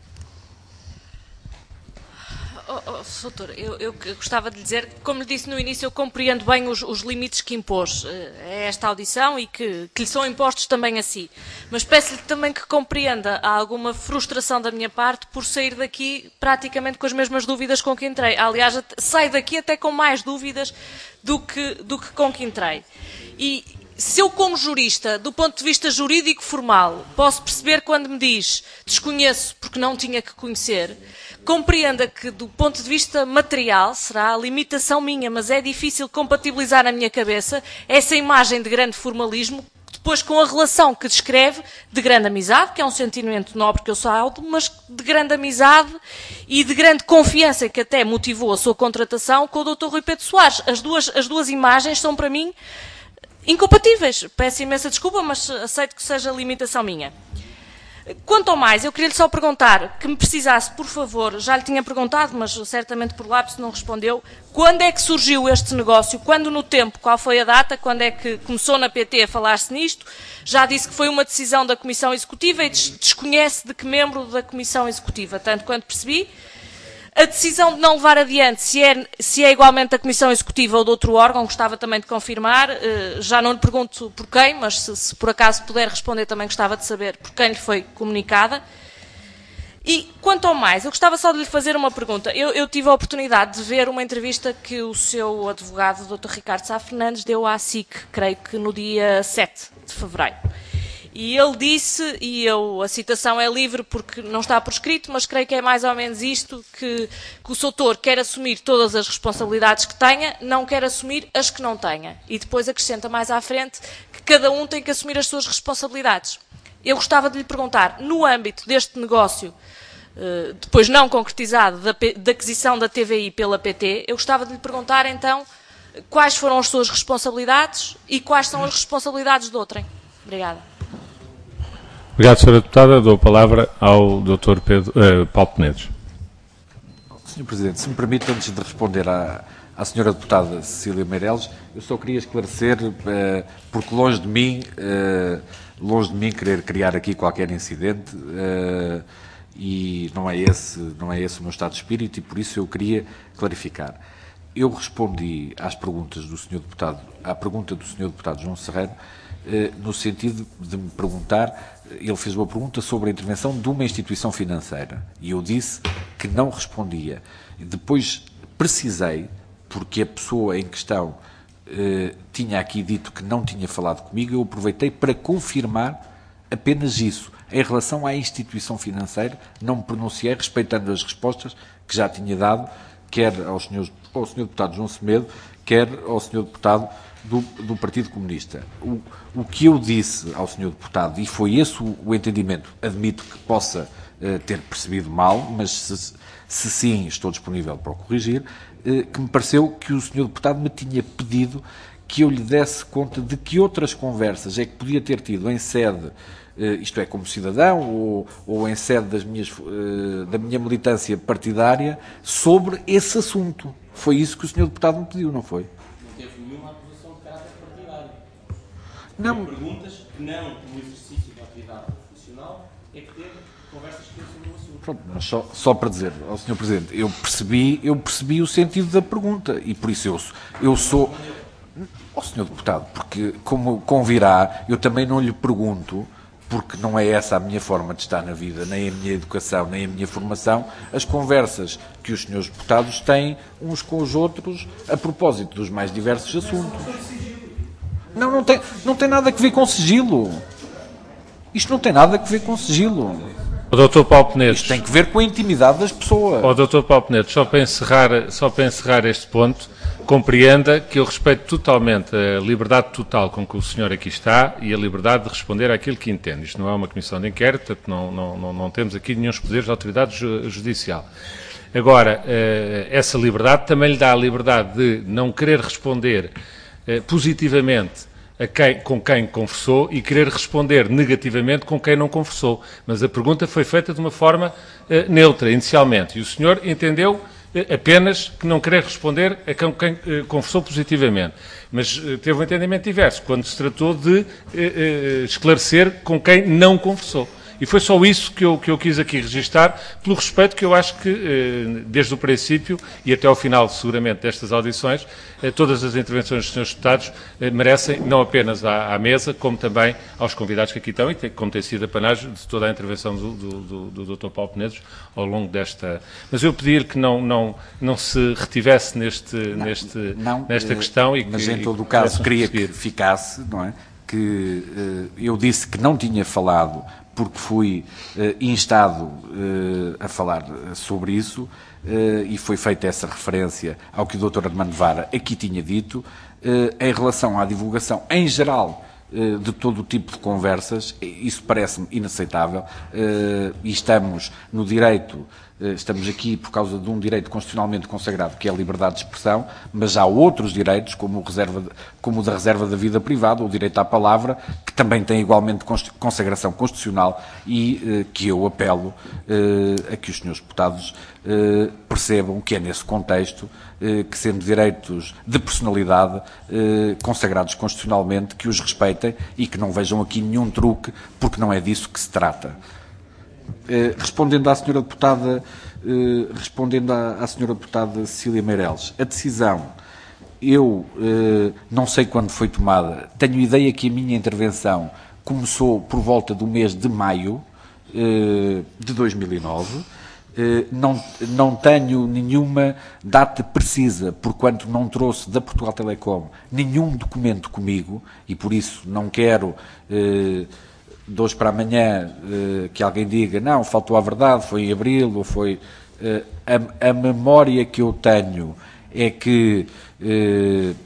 Oh, oh, doutor, eu, eu gostava de dizer, como lhe disse no início, eu compreendo bem os, os limites que impôs uh, a esta audição e que, que lhe são impostos também a si. Mas peço-lhe também que compreenda alguma frustração da minha parte por sair daqui praticamente com as mesmas dúvidas com que entrei. Aliás, saio daqui até com mais dúvidas do que, do que com que entrei. E se eu, como jurista, do ponto de vista jurídico formal, posso perceber quando me diz desconheço porque não tinha que conhecer, compreenda que, do ponto de vista material, será a limitação minha, mas é difícil compatibilizar na minha cabeça essa imagem de grande formalismo depois com a relação que descreve de grande amizade, que é um sentimento nobre que eu saldo, mas de grande amizade e de grande confiança que até motivou a sua contratação com o doutor Rui Pedro Soares. As duas, as duas imagens são, para mim, incompatíveis. Peço imensa desculpa, mas aceito que seja limitação minha. Quanto ao mais, eu queria-lhe só perguntar que me precisasse, por favor, já lhe tinha perguntado, mas certamente por lápis não respondeu, quando é que surgiu este negócio, quando no tempo, qual foi a data, quando é que começou na P T a falar-se nisto, já disse que foi uma decisão da Comissão Executiva e desconhece de que membro da Comissão Executiva, tanto quanto percebi. A decisão de não levar adiante, se é, se é igualmente a Comissão Executiva ou de outro órgão, gostava também de confirmar, já não lhe pergunto por quem, mas se, se por acaso puder responder também gostava de saber por quem lhe foi comunicada. E quanto ao mais, eu gostava só de lhe fazer uma pergunta. Eu, eu tive a oportunidade de ver uma entrevista que o seu advogado, o doutor Ricardo Sá Fernandes, deu à S I C, creio que no dia sete de fevereiro. E ele disse, e eu, a citação é livre porque não está por escrito, mas creio que é mais ou menos isto, que, que o doutor quer assumir todas as responsabilidades que tenha, não quer assumir as que não tenha. E depois acrescenta mais à frente que cada um tem que assumir as suas responsabilidades. Eu gostava de lhe perguntar, no âmbito deste negócio, depois não concretizado, da, da aquisição da T V I pela P T, eu gostava de lhe perguntar então quais foram as suas responsabilidades e quais são as responsabilidades de outrem. Obrigada. Obrigado, senhora Deputada. Dou a palavra ao doutor Pedro, uh, Paulo Penedos. senhor Presidente, se me permite, antes de responder à, à senhora Deputada Cecília Meireles, eu só queria esclarecer, uh, porque longe de mim, uh, longe de mim querer criar aqui qualquer incidente, uh, e não é, esse, não é esse o meu estado de espírito, e por isso eu queria clarificar. Eu respondi às perguntas do senhor Deputado, à pergunta do senhor Deputado João Serrano, no sentido de me perguntar, ele fez uma pergunta sobre a intervenção de uma instituição financeira e eu disse que não respondia. Depois precisei, porque a pessoa em questão eh, tinha aqui dito que não tinha falado comigo, eu aproveitei para confirmar Apenas isso. Em relação à instituição financeira, não me pronunciei, respeitando as respostas que já tinha dado, quer ao senhor, ao senhor deputado João Semedo, quer ao senhor deputado do, do Partido Comunista. O, o que eu disse ao senhor deputado, e foi esse o, o entendimento, admito que possa uh, ter percebido mal, mas se, se sim, estou disponível para o corrigir, uh, que me pareceu que o senhor deputado me tinha pedido que eu lhe desse conta de que outras conversas é que podia ter tido em sede, isto é, como cidadão, ou, ou em sede das minhas, da minha militância partidária, sobre esse assunto. Foi isso que o senhor deputado me pediu, não foi? Não teve nenhuma acusação de caráter partidário. Não. Tem perguntas que não no exercício da atividade profissional é que teve conversas que teve sobre o assunto. Pronto, mas só, só para dizer ao senhor Presidente, eu percebi, eu percebi o sentido da pergunta e por isso eu, eu sou... Ó senhor Deputado, porque como convirá, eu também não lhe pergunto, porque não é essa a minha forma de estar na vida, nem a minha educação, nem a minha formação, as conversas que os senhores deputados têm uns com os outros a propósito dos mais diversos assuntos. Não, não tem, não tem nada a ver com sigilo. Isto não tem nada a ver com sigilo. O doutor Paulo Penedos. Isto tem que ver com a intimidade das pessoas. O doutor Paulo Penedos, só para encerrar, só para encerrar este ponto, compreenda que eu respeito totalmente a liberdade total com que o senhor aqui está e a liberdade de responder àquilo que entende. Isto não é uma comissão de inquérito, portanto não, não, não, não temos aqui nenhum poderes de autoridade judicial. Agora, essa liberdade também lhe dá a liberdade de não querer responder positivamente a quem, com quem conversou e querer responder negativamente com quem não conversou. Mas a pergunta foi feita de uma forma uh, neutra, inicialmente, e o senhor entendeu uh, apenas que não querer responder a quem, quem uh, conversou positivamente. Mas uh, teve um entendimento diverso, quando se tratou de uh, uh, esclarecer com quem não conversou. E foi só isso que eu, que eu quis aqui registar, pelo respeito que eu acho que, desde o princípio e até ao final, seguramente, destas audições, todas as intervenções dos senhores deputados merecem, não apenas à, à mesa, como também aos convidados que aqui estão, e como tem sido a panagem de toda a intervenção do, do, do, do doutor Paulo Penedos ao longo desta... Mas eu pedi-lhe que não, não, não se retivesse neste, não, neste, não, nesta questão. E mas, que, em todo e o caso, queria seguir. que ficasse, não é? Que uh, eu disse que não tinha falado porque fui uh, instado uh, a falar sobre isso uh, e foi feita essa referência ao que o doutor Armando Vara aqui tinha dito, uh, em relação à divulgação em geral uh, de todo o tipo de conversas. Isso parece-me inaceitável uh, e estamos no direito, uh, estamos aqui por causa de um direito constitucionalmente consagrado que é a liberdade de expressão, mas há outros direitos, como o, reserva, como o da reserva da vida privada, o direito à palavra, que também tem igualmente consagração constitucional e uh, que eu apelo uh, a que os senhores deputados uh, percebam que é nesse contexto uh, que, sendo direitos de personalidade uh, consagrados constitucionalmente, que os respeitem e que não vejam aqui nenhum truque, porque não é disso que se trata. Uh, respondendo à senhora deputada, uh, respondendo à, à senhora deputada Cecília Meireles, a decisão, eu uh, não sei quando foi tomada, tenho ideia que a minha intervenção começou por volta do mês de maio uh, de dois mil e nove, uh, não, não tenho nenhuma data precisa, porquanto não trouxe da Portugal Telecom nenhum documento comigo e por isso não quero... Uh, de hoje para amanhã, uh, que alguém diga, não, faltou a verdade, foi em abril, ou foi... Uh, a, a memória que eu tenho é que uh,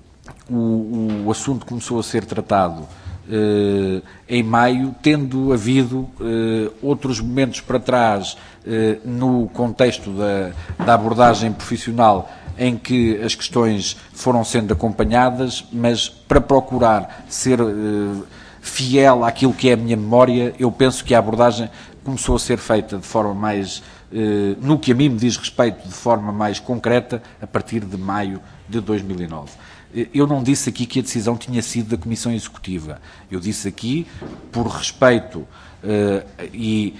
o, o assunto começou a ser tratado uh, em maio, tendo havido uh, outros momentos para trás, uh, no contexto da, da abordagem profissional, em que as questões foram sendo acompanhadas, mas para procurar ser... Uh, fiel àquilo que é a minha memória, eu penso que a abordagem começou a ser feita de forma mais, eh, no que a mim me diz respeito, de forma mais concreta, a partir de maio de dois mil e nove. Eu não disse aqui que a decisão tinha sido da Comissão Executiva. Eu disse aqui, por respeito eh, e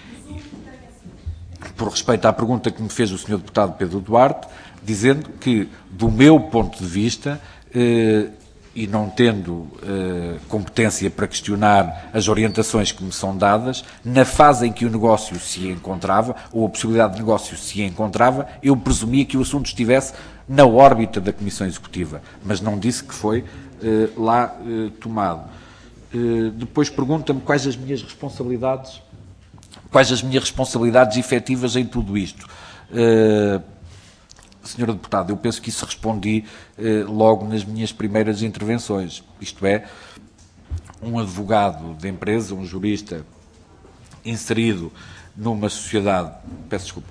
por respeito à pergunta que me fez o senhor deputado Pedro Duarte, dizendo que, do meu ponto de vista, eh, e não tendo uh, competência para questionar as orientações que me são dadas, na fase em que o negócio se encontrava, ou a possibilidade de negócio se encontrava, eu presumia que o assunto estivesse na órbita da Comissão Executiva, mas não disse que foi uh, lá uh, tomado. Depois pergunta-me quais as minhas responsabilidades, quais as minhas responsabilidades efetivas em tudo isto. Senhora Deputada, eu penso que isso respondi logo nas minhas primeiras intervenções. Isto é, um advogado de empresa, um jurista inserido numa sociedade, peço desculpa,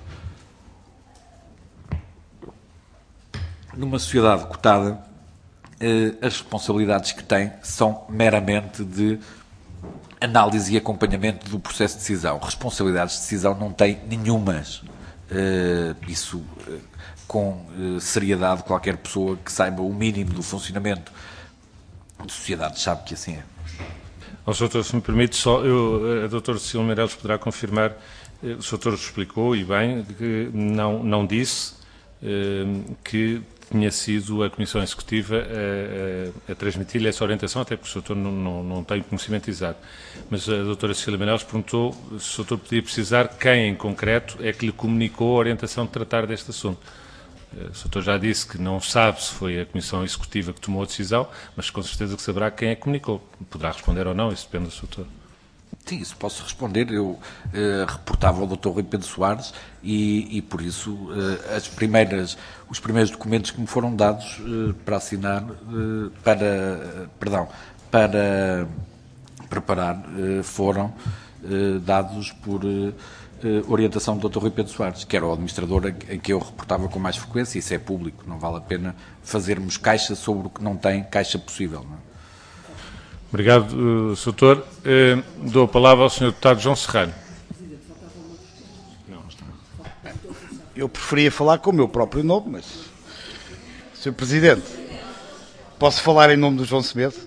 numa sociedade cotada, as responsabilidades que tem são meramente de análise e acompanhamento do processo de decisão. Responsabilidades de decisão não tem nenhumas. Isso, com seriedade, qualquer pessoa que saiba o mínimo do funcionamento de sociedade sabe que assim é. O doutor, se me permite, só eu, a doutora Cecília Meireles poderá confirmar, o doutor explicou, e bem, que não, não disse que tinha sido a Comissão Executiva a, a, a transmitir-lhe essa orientação, até porque o doutor não, não, não tem conhecimento exato. Mas a doutora Cecília Meireles perguntou se o doutor podia precisar quem, em concreto, é que lhe comunicou a orientação de tratar deste assunto. O doutor já disse que não sabe se foi a Comissão Executiva que tomou a decisão, mas com certeza que saberá quem é que comunicou. Poderá responder ou não, isso depende do doutor. Sim, isso posso responder. Eu eh, reportava ao doutor Rui Pedro Soares e, e por isso, eh, as primeiras, os primeiros documentos que me foram dados eh, para assinar, eh, para, perdão, para preparar, eh, foram eh, dados por eh, orientação do doutor Rui Pedro Soares, que era o administrador a, a que eu reportava com mais frequência. Isso é público, não vale a pena fazermos caixa sobre o que não tem caixa possível, não é? Obrigado, senhor doutor. Eh, dou a palavra ao senhor Deputado João Serrano. Eu preferia falar com o meu próprio nome, mas... senhor Presidente, posso falar em nome do João Semedo?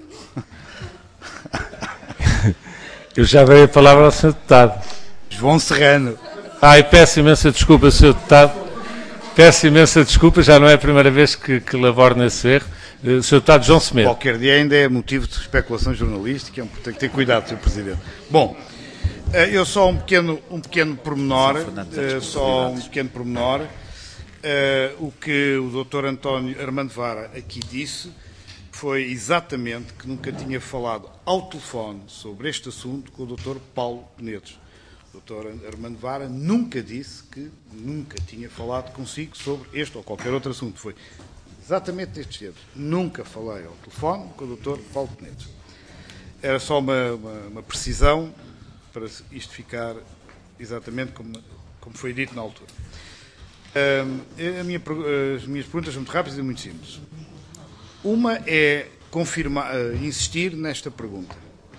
Eu já dei a palavra ao senhor Deputado. João Serrano. Ai, peço imensa desculpa, senhor Deputado. Peço imensa desculpa, já não é a primeira vez que, que laboro nesse erro. Uh, senhor Deputado João Semedo. Qualquer dia ainda é motivo de especulação jornalística, tem que ter cuidado, senhor Presidente. Bom, uh, eu só um pequeno, um pequeno pormenor, uh, só um pequeno pormenor, uh, o que o doutor António Armando Vara aqui disse foi exatamente que nunca tinha falado ao telefone sobre este assunto com o doutor Paulo Penedos. O doutor Armando Vara nunca disse que nunca tinha falado consigo sobre este ou qualquer outro assunto. Foi exatamente destes termos. Nunca falei ao telefone com o doutor Paulo Penedos. Era só uma, uma, uma precisão para isto ficar exatamente como, como foi dito na altura. Um, a minha, as minhas perguntas são muito rápidas e muito simples. Uma é confirmar, uh, insistir nesta pergunta.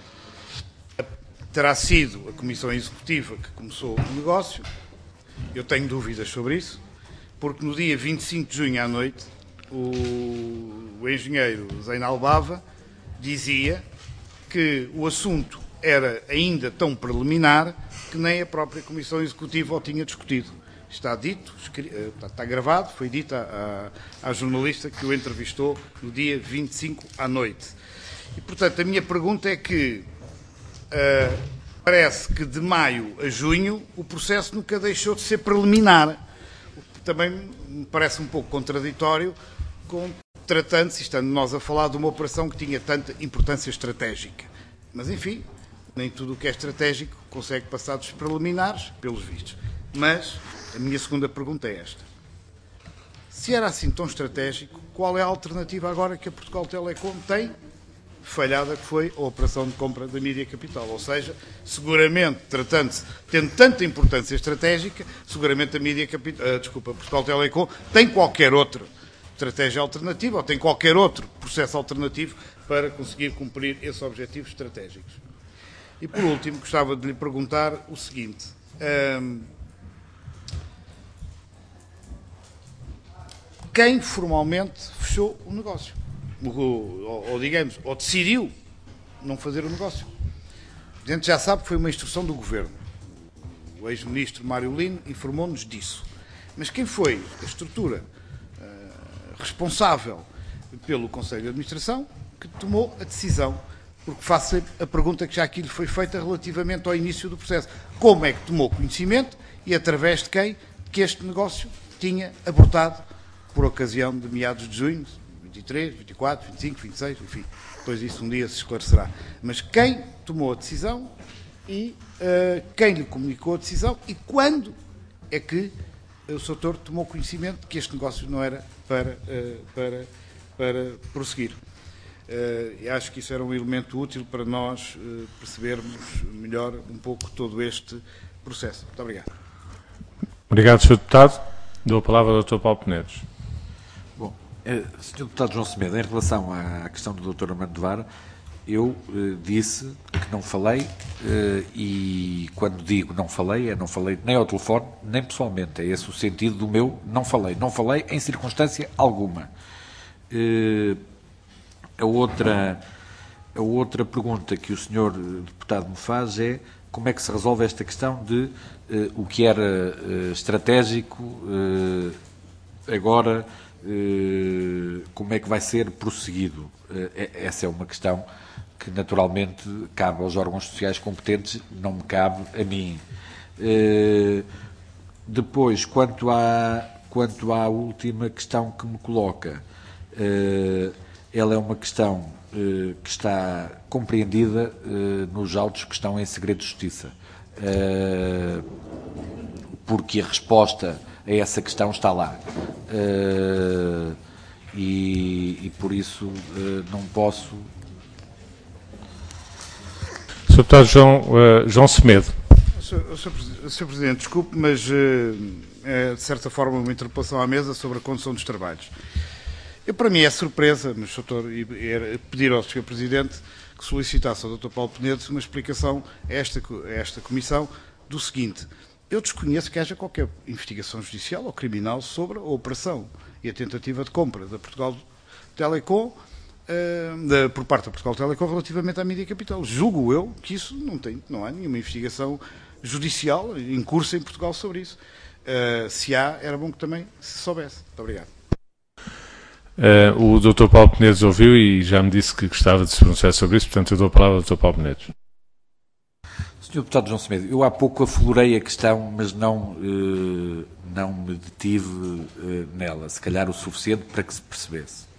Terá sido a Comissão Executiva que começou o negócio? Eu tenho dúvidas sobre isso, porque no dia vinte e cinco de junho à noite, o, o engenheiro Zeinal Bava dizia que o assunto era ainda tão preliminar que nem a própria Comissão Executiva o tinha discutido. Está dito, está gravado, foi dito à, à, à jornalista que o entrevistou no dia vinte e cinco à noite. E, portanto, a minha pergunta é que Uh, parece que de maio a junho o processo nunca deixou de ser preliminar. O que também me parece um pouco contraditório, com, tratando-se, estando nós a falar de uma operação que tinha tanta importância estratégica. Mas, enfim, nem tudo o que é estratégico consegue passar dos preliminares, pelos vistos. Mas a minha segunda pergunta é esta. Se era assim tão estratégico, qual é a alternativa agora que a Portugal Telecom tem? Falhada que foi a operação de compra da Mídia Capital. Ou seja, seguramente, tratando-se, tendo tanta importância estratégica, seguramente a Mídia Capital, uh, desculpa, Portugal Telecom tem qualquer outra estratégia alternativa ou tem qualquer outro processo alternativo para conseguir cumprir esses objetivos estratégicos. E por último, gostava de lhe perguntar o seguinte. Um, quem formalmente fechou o negócio? Ou, ou, digamos, ou decidiu não fazer o negócio. A gente já sabe que foi uma instrução do Governo. O ex-ministro Mário Lino informou-nos disso. Mas quem foi a estrutura uh, responsável pelo Conselho de Administração que tomou a decisão? Porque faço a pergunta que já aqui lhe foi feita relativamente ao início do processo. Como é que tomou conhecimento e através de quem que este negócio tinha abortado por ocasião de meados de junho, vinte e três, vinte e quatro, vinte e cinco, vinte e seis, enfim, depois isso um dia se esclarecerá. Mas quem tomou a decisão e uh, quem lhe comunicou a decisão e quando é que o Sr Doutor tomou conhecimento de que este negócio não era para, uh, para, para prosseguir. Uh, e acho que isso era um elemento útil para nós uh, percebermos melhor um pouco todo este processo. Muito obrigado. Obrigado, senhor Deputado. Dou a palavra ao doutor Paulo Penedos. Bom, eh, senhor Deputado João Semedo, em relação à questão do doutor Armando Vara, eu eh, disse que não falei eh, e quando digo não falei, é não falei nem ao telefone, nem pessoalmente. É esse o sentido do meu não falei. Não falei em circunstância alguma. Eh, a, outra, a outra pergunta que o senhor deputado me faz é como é que se resolve esta questão de eh, o que era eh, estratégico eh, agora, eh, como é que vai ser prosseguido? Eh, essa é uma questão que naturalmente cabe aos órgãos sociais competentes, não me cabe a mim. Eh, depois, quanto à, quanto à última questão que me coloca, eh, ela é uma questão eh, que está compreendida eh, nos autos que estão em segredo de justiça, eh, porque a resposta a essa questão está lá. Eh, e, e por isso eh, não posso... senhor Deputado João, uh, João Semedo. senhor Presidente, desculpe, mas uh, é de certa forma uma interpelação à mesa sobre a condução dos trabalhos. Eu, para mim é surpresa, mas doutor, era pedir ao senhor Presidente que solicitasse ao doutor Paulo Penedo uma explicação a esta, a esta Comissão do seguinte: eu desconheço que haja qualquer investigação judicial ou criminal sobre a operação e a tentativa de compra da Portugal Telecom, Uh, por parte da Portugal Telecom relativamente à Mídia Capital. Julgo eu que isso não tem, não há nenhuma investigação judicial em curso em Portugal sobre isso. Uh, se há, era bom que também se soubesse. Muito obrigado. Uh, o doutor Paulo Penedos ouviu e já me disse que gostava de se pronunciar sobre isso, portanto eu dou a palavra ao doutor Paulo Penedos. senhor Deputado João Semedo, eu há pouco aflorei a questão, mas não, uh, não me detive uh, nela, se calhar o suficiente para que se percebesse.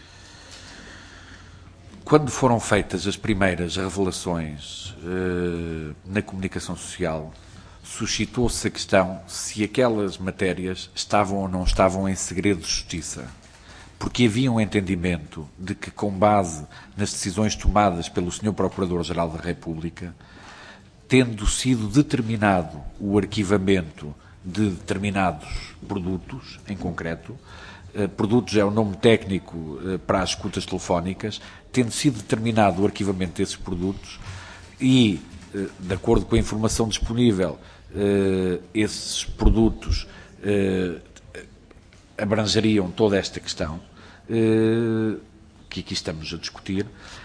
Quando foram feitas as primeiras revelações uh, na comunicação social, suscitou-se a questão se aquelas matérias estavam ou não estavam em segredo de justiça. Porque havia um entendimento de que, com base nas decisões tomadas pelo senhor Procurador-Geral da República, tendo sido determinado o arquivamento de determinados produtos, em concreto, Uh, produtos é o nome técnico uh, para as escutas telefónicas, tendo sido determinado o arquivamento desses produtos e, uh, de acordo com a informação disponível, uh, esses produtos uh, abrangeriam toda esta questão uh, que aqui estamos a discutir.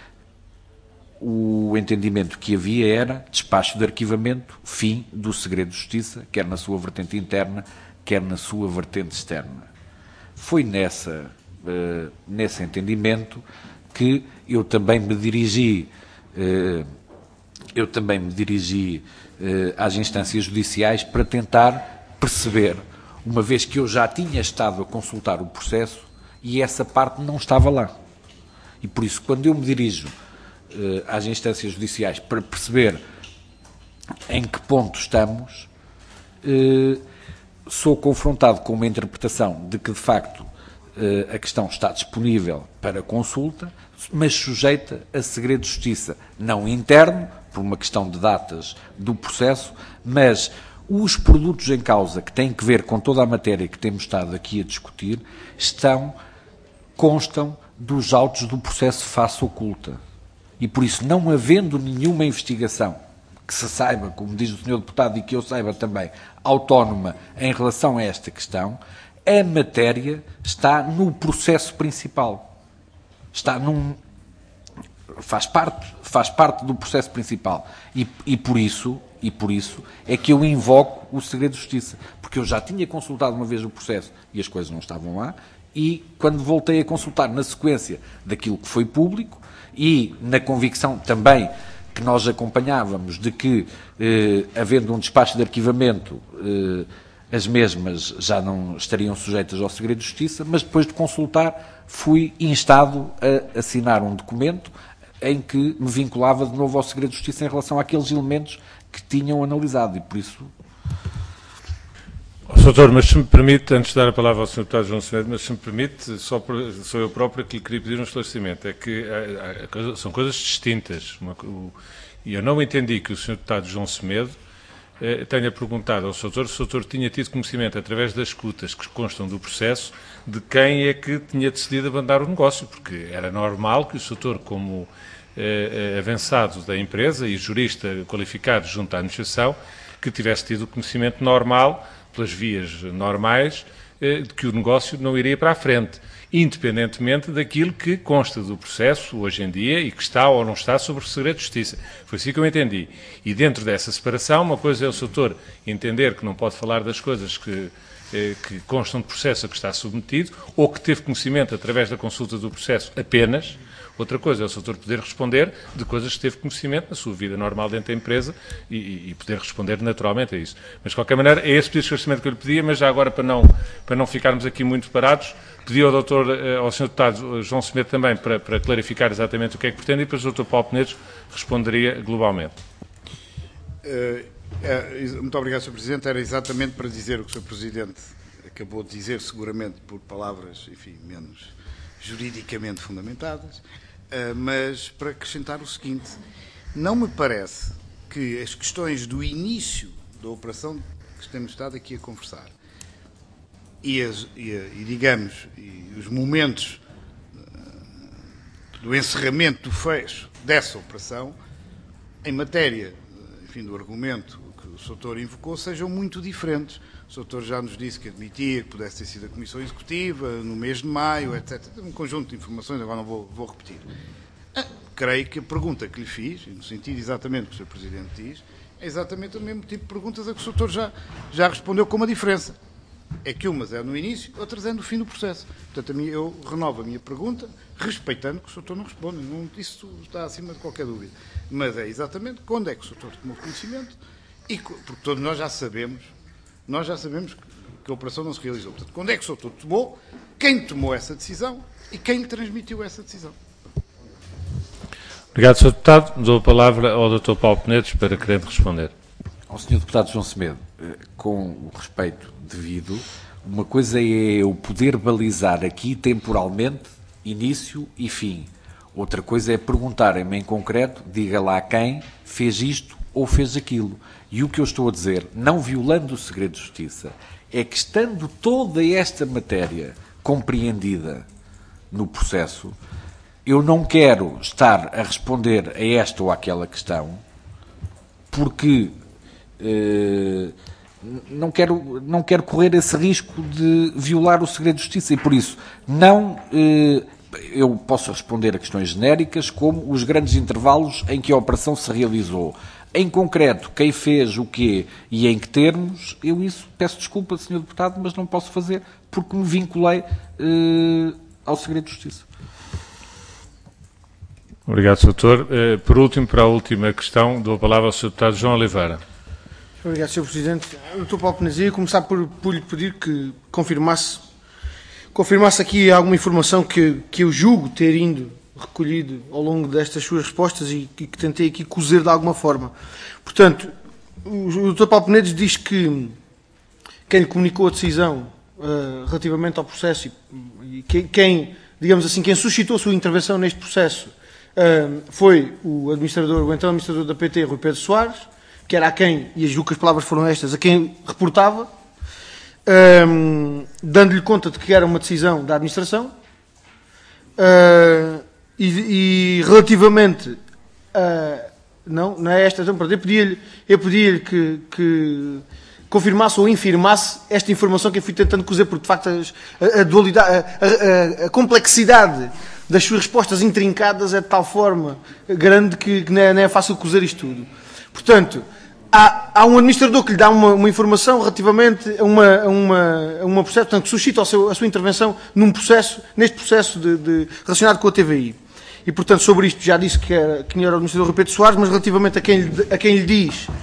O entendimento que havia era despacho de arquivamento, fim do segredo de justiça, quer na sua vertente interna, quer na sua vertente externa. Foi nessa, uh, nesse entendimento que eu também me dirigi, uh, eu também me dirigi uh, às instâncias judiciais para tentar perceber, uma vez que eu já tinha estado a consultar o processo e essa parte não estava lá. E por isso, quando eu me dirijo uh, às instâncias judiciais para perceber em que ponto estamos, uh, sou confrontado com uma interpretação de que, de facto, a questão está disponível para consulta, mas sujeita a segredo de justiça, não interno, por uma questão de datas do processo, mas os produtos em causa, que têm que ver com toda a matéria que temos estado aqui a discutir, estão, constam dos autos do processo face oculta. E, por isso, não havendo nenhuma investigação que se saiba, como diz o senhor Deputado, e que eu saiba também, autónoma em relação a esta questão, a matéria está no processo principal. Está num... faz parte, faz parte do processo principal. E, e, por isso, e por isso é que eu invoco o segredo de justiça. Porque eu já tinha consultado uma vez o processo e as coisas não estavam lá, e quando voltei a consultar na sequência daquilo que foi público, e na convicção também que nós acompanhávamos de que, eh, havendo um despacho de arquivamento, eh, as mesmas já não estariam sujeitas ao segredo de justiça, mas depois de consultar fui instado a assinar um documento em que me vinculava de novo ao segredo de justiça em relação àqueles elementos que tinham analisado e por isso... Doutor, mas se me permite, antes de dar a palavra ao senhor Deputado João Semedo, mas se me permite, só por, sou eu próprio que lhe queria pedir um esclarecimento. É que a, a, são coisas distintas. Uma, o, e eu não entendi que o senhor Deputado João Semedo eh, tenha perguntado ao senhor Doutor se o Doutor tinha tido conhecimento, através das escutas que constam do processo, de quem é que tinha decidido abandonar o negócio, porque era normal que o senhor Doutor, como eh, avançado da empresa e jurista qualificado junto à administração, que tivesse tido conhecimento normal, pelas vias normais, de que o negócio não iria para a frente, independentemente daquilo que consta do processo hoje em dia e que está ou não está sobre o segredo de justiça. Foi assim que eu entendi. E dentro dessa separação, uma coisa é o doutor entender que não pode falar das coisas que, que constam de processo a que está submetido, ou que teve conhecimento através da consulta do processo apenas. Outra coisa é o doutor poder responder de coisas que teve conhecimento na sua vida normal dentro da empresa e, e poder responder naturalmente a isso. Mas, de qualquer maneira, é esse pedido de esclarecimento que eu lhe pedia, mas já agora, para não, para não ficarmos aqui muito parados, pedi ao, doutor, ao senhor Deputado João Semedo também para, para clarificar exatamente o que é que pretende e depois o doutor Paulo Penedos responderia globalmente. Uh, é, muito obrigado, senhor Presidente. Era exatamente para dizer o que o senhor Presidente acabou de dizer, seguramente por palavras, enfim, menos juridicamente fundamentadas. Uh, mas para acrescentar o seguinte, não me parece que as questões do início da operação que temos estado aqui a conversar e, as, e, e digamos, e os momentos uh, do encerramento, do fecho dessa operação, em matéria, enfim, do argumento que o doutor invocou, sejam muito diferentes. O doutor já nos disse que admitia que pudesse ter sido a Comissão Executiva no mês de maio, etcétera. Um conjunto de informações, agora não vou, vou repetir. Ah, creio que a pergunta que lhe fiz, no sentido exatamente que o senhor Presidente diz, é exatamente o mesmo tipo de perguntas a que o doutor já, já respondeu com uma diferença. É que umas é no início, outras é no fim do processo. Portanto, a minha, eu renovo a minha pergunta, respeitando que o doutor não responde. Não, isso está acima de qualquer dúvida. Mas é exatamente quando é que o doutor tomou conhecimento, e, porque todos nós já sabemos Nós já sabemos que a operação não se realizou. Portanto, quando é que o doutor tomou, quem tomou essa decisão e quem lhe transmitiu essa decisão. Obrigado, senhor Deputado. Dou a palavra ao doutor Paulo Penedos para querer responder. Ao senhor Deputado João Semedo, com o respeito devido, uma coisa é eu poder balizar aqui temporalmente início e fim. Outra coisa é perguntarem-me em concreto, diga lá quem fez isto ou fez aquilo. E o que eu estou a dizer, não violando o segredo de justiça, é que estando toda esta matéria compreendida no processo, eu não quero estar a responder a esta ou àquela questão, porque eh, não, quero, não quero correr esse risco de violar o segredo de justiça e, por isso, não... Eh, eu posso responder a questões genéricas, como os grandes intervalos em que a operação se realizou. Em concreto, quem fez o quê e em que termos, eu isso peço desculpa, senhor Deputado, mas não posso fazer porque me vinculei eh, ao segredo de justiça. Obrigado, senhor Doutor. Eh, por último, para a última questão, dou a palavra ao senhor Deputado João Oliveira. Obrigado, senhor Presidente. doutor Paulo Penedos, ia começar por, por lhe pedir que confirmasse, confirmasse aqui alguma informação que, que eu julgo ter ido recolhido ao longo destas suas respostas e que, que tentei aqui cozer de alguma forma. Portanto, o, o doutor Paulo Penedos diz que quem lhe comunicou a decisão uh, relativamente ao processo e, e quem, quem, digamos assim, quem suscitou a sua intervenção neste processo uh, foi o administrador, o então administrador da P T, Rui Pedro Soares, que era a quem, e as poucas palavras foram estas, a quem reportava, um, dando-lhe conta de que era uma decisão da administração. Uh, E, e relativamente a... Não, não é esta. Então, eu pedia-lhe eu pedia que, que confirmasse ou infirmasse esta informação que eu fui tentando cozer, porque de facto a, a dualidade, a, a, a complexidade das suas respostas intrincadas é de tal forma grande que, que não, é, não é fácil cozer isto tudo. Portanto, há, há um administrador que lhe dá uma, uma informação relativamente a uma, a uma, a uma processo, portanto, que suscita o seu, a sua intervenção num processo, neste processo de, de, relacionado com a T V I. E, portanto, sobre isto já disse que era, que era o administrador Rui Pedro Soares, mas relativamente a quem, lhe, a quem lhe diz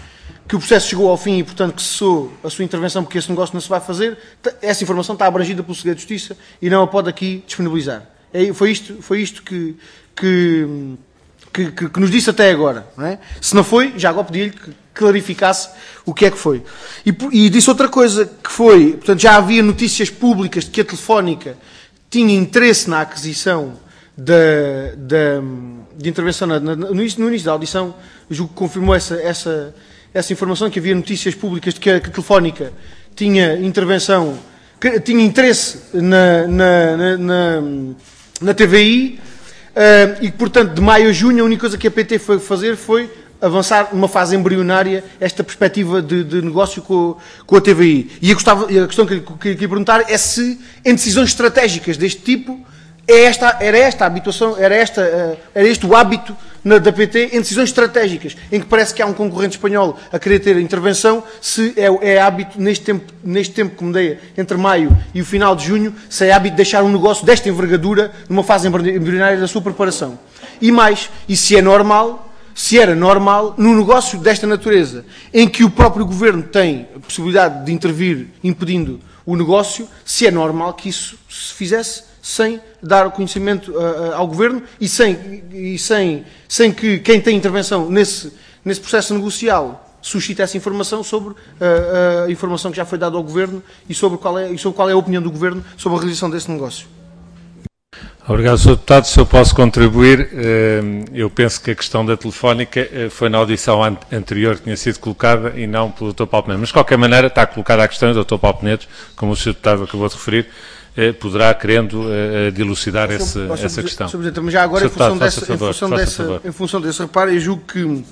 que o processo chegou ao fim e, portanto, que cessou a sua intervenção porque esse negócio não se vai fazer, essa informação está abrangida pelo segredo de justiça e não a pode aqui disponibilizar. É, foi isto, foi isto que, que, que, que, que nos disse até agora. Não é? Se não foi, já agora pedi-lhe que clarificasse o que é que foi. E, e disse outra coisa, que foi, portanto, já havia notícias públicas de que a Telefónica tinha interesse na aquisição da, da, de intervenção na, na, no, início, no início da audição, julgo que confirmou essa, essa, essa informação, que havia notícias públicas de que a, que a Telefónica tinha intervenção, que, tinha interesse na, na, na, na, na T V I, uh, e que, portanto, de maio a junho, a única coisa que a P T foi fazer foi avançar numa fase embrionária esta perspectiva de, de negócio com, com a T V I. E eu gostava, a questão que eu queria perguntar é se, em decisões estratégicas deste tipo, é esta, era esta a habituação, era, esta, era este o hábito na, da P T em decisões estratégicas, em que parece que há um concorrente espanhol a querer ter intervenção, se é, é hábito, neste tempo, neste tempo que me dei entre maio e o final de junho, se é hábito deixar um negócio desta envergadura numa fase embrionária da sua preparação. E mais, e se é normal... se era normal, num negócio desta natureza, em que o próprio Governo tem a possibilidade de intervir impedindo o negócio, se é normal que isso se fizesse sem dar conhecimento uh, ao Governo e, sem, e sem, sem que quem tem intervenção nesse, nesse processo negocial suscite essa informação sobre uh, a informação que já foi dada ao Governo e sobre qual é, e sobre qual é a opinião do Governo sobre a realização desse negócio. Obrigado, senhor Deputado. Se eu posso contribuir, eu penso que a questão da Telefónica foi na audição anterior que tinha sido colocada e não pelo doutor Paulo Penedo. Mas, de qualquer maneira, está colocada a questão e o doutor Paulo Penedo, como o senhor Deputado acabou de referir, poderá, querendo, dilucidar esse, essa Sr. questão. senhor Presidente, mas já agora, em função, dessa, favor, em, função dessa, em função desse reparo, eu julgo que...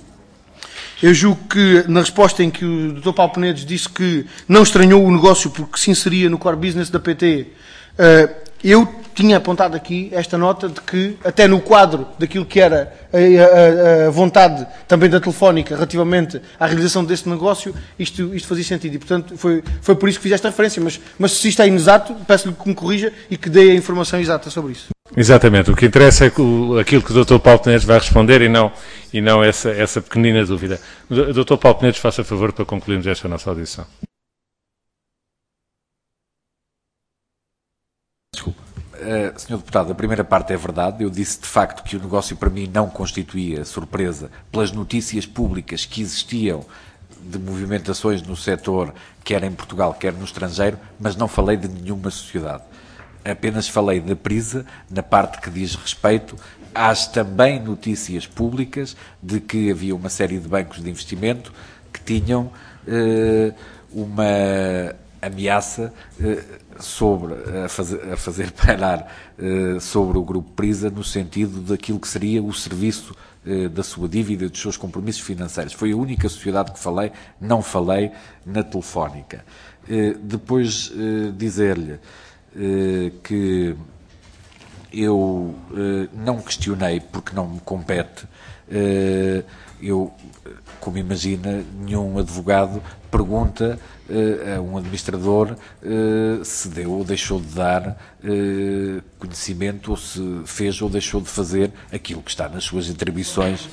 Eu julgo que, na resposta em que o doutor Paulo Penedo disse que não estranhou o negócio porque se inseria no core business da P T, eu tinha apontado aqui esta nota de que, até no quadro daquilo que era a, a, a vontade também da Telefónica relativamente à realização deste negócio, isto, isto fazia sentido. E, portanto, foi, foi por isso que fiz esta referência. Mas, mas se isto é inexato, peço-lhe que me corrija e que dê a informação exata sobre isso. Exatamente. O que interessa é o, aquilo que o doutor Paulo Penedo vai responder e não, e não essa, essa pequenina dúvida. O doutor Paulo Penedo, faça favor para concluirmos esta nossa audição. Desculpa. Uh, senhor Deputado, a primeira parte é verdade. Eu disse de facto que o negócio para mim não constituía surpresa pelas notícias públicas que existiam de movimentações no setor, quer em Portugal, quer no estrangeiro, mas não falei de nenhuma sociedade. Apenas falei da Prisa na parte que diz respeito às também notícias públicas de que havia uma série de bancos de investimento que tinham uh, uma ameaça uh, sobre a fazer, a fazer parar uh, sobre o Grupo Prisa no sentido daquilo que seria o serviço uh, da sua dívida e dos seus compromissos financeiros. Foi a única sociedade que falei, não falei na Telefónica. Uh, depois uh, dizer-lhe uh, que eu uh, não questionei porque não me compete. Uh, eu, como imagina, nenhum advogado pergunta uh, a um administrador uh, se deu ou deixou de dar uh, conhecimento ou se fez ou deixou de fazer aquilo que está nas suas atribuições.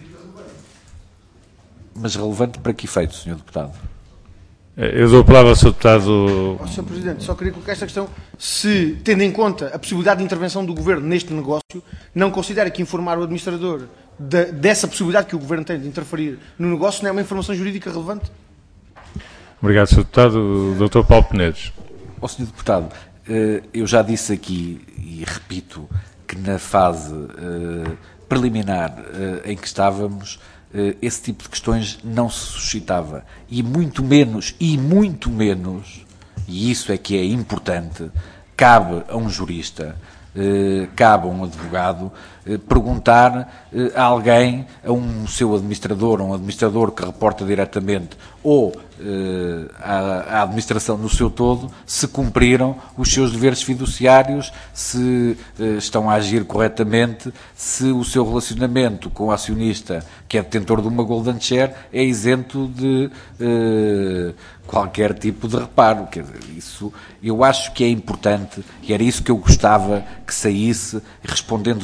Mas relevante para que efeito, senhor Deputado? Eu dou a palavra ao senhor Deputado... Oh, senhor Presidente, só queria colocar esta questão. Se, tendo em conta a possibilidade de intervenção do Governo neste negócio, não considera que informar o administrador de, dessa possibilidade que o Governo tem de interferir no negócio não é uma informação jurídica relevante? Obrigado, senhor Deputado. O doutor Paulo Penedo. Ó, senhor Deputado, eu já disse aqui, e repito, que na fase preliminar em que estávamos, esse tipo de questões não se suscitava. E muito menos, e muito menos, e isso é que é importante, cabe a um jurista, cabe a um advogado, perguntar a alguém, a um seu administrador, a um administrador que reporta diretamente, ou à administração no seu todo, se cumpriram os seus deveres fiduciários, se estão a agir corretamente, se o seu relacionamento com o acionista, que é detentor de uma Golden Share, é isento de uh, qualquer tipo de reparo. Quer dizer, isso eu acho que é importante e era isso que eu gostava que saísse, respondendo também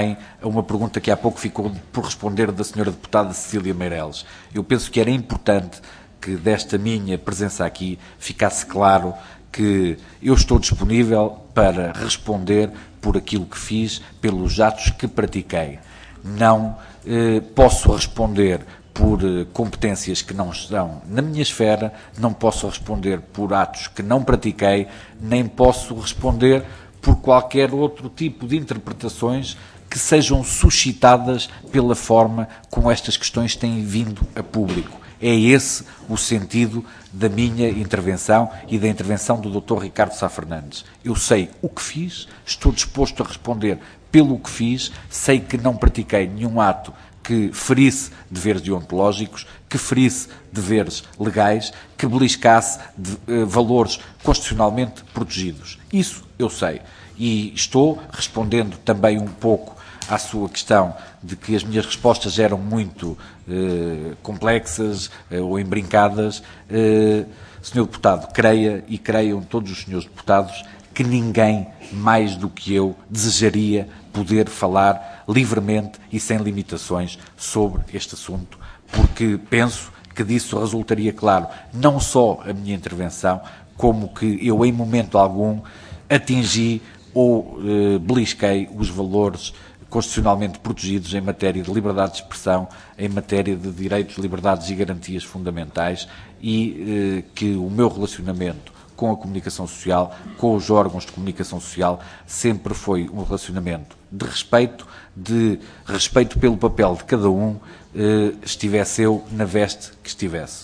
também a uma pergunta que há pouco ficou por responder da senhora deputada Cecília Meireles. Eu penso que era importante que desta minha presença aqui ficasse claro que eu estou disponível para responder por aquilo que fiz, pelos atos que pratiquei. Não eh, posso responder por eh, competências que não estão na minha esfera, não posso responder por atos que não pratiquei, nem posso responder por qualquer outro tipo de interpretações que sejam suscitadas pela forma como estas questões têm vindo a público. É esse o sentido da minha intervenção e da intervenção do doutor Ricardo Sá Fernandes. Eu sei o que fiz, estou disposto a responder pelo que fiz, sei que não pratiquei nenhum ato que ferisse deveres deontológicos, que ferisse deveres legais, que beliscasse de, uh, valores constitucionalmente protegidos. Isso eu sei. E estou respondendo também um pouco à sua questão de que as minhas respostas eram muito eh, complexas eh, ou embrincadas. Eh, senhor Deputado, creia e creiam todos os senhores deputados que ninguém mais do que eu desejaria poder falar livremente e sem limitações sobre este assunto, porque penso que disso resultaria claro não só a minha intervenção, como que eu em momento algum atingi ou eh, belisquei os valores constitucionalmente protegidos em matéria de liberdade de expressão, em matéria de direitos, liberdades e garantias fundamentais e eh, que o meu relacionamento com a comunicação social, com os órgãos de comunicação social, sempre foi um relacionamento de respeito, de respeito pelo papel de cada um, eh, estivesse eu na veste que estivesse.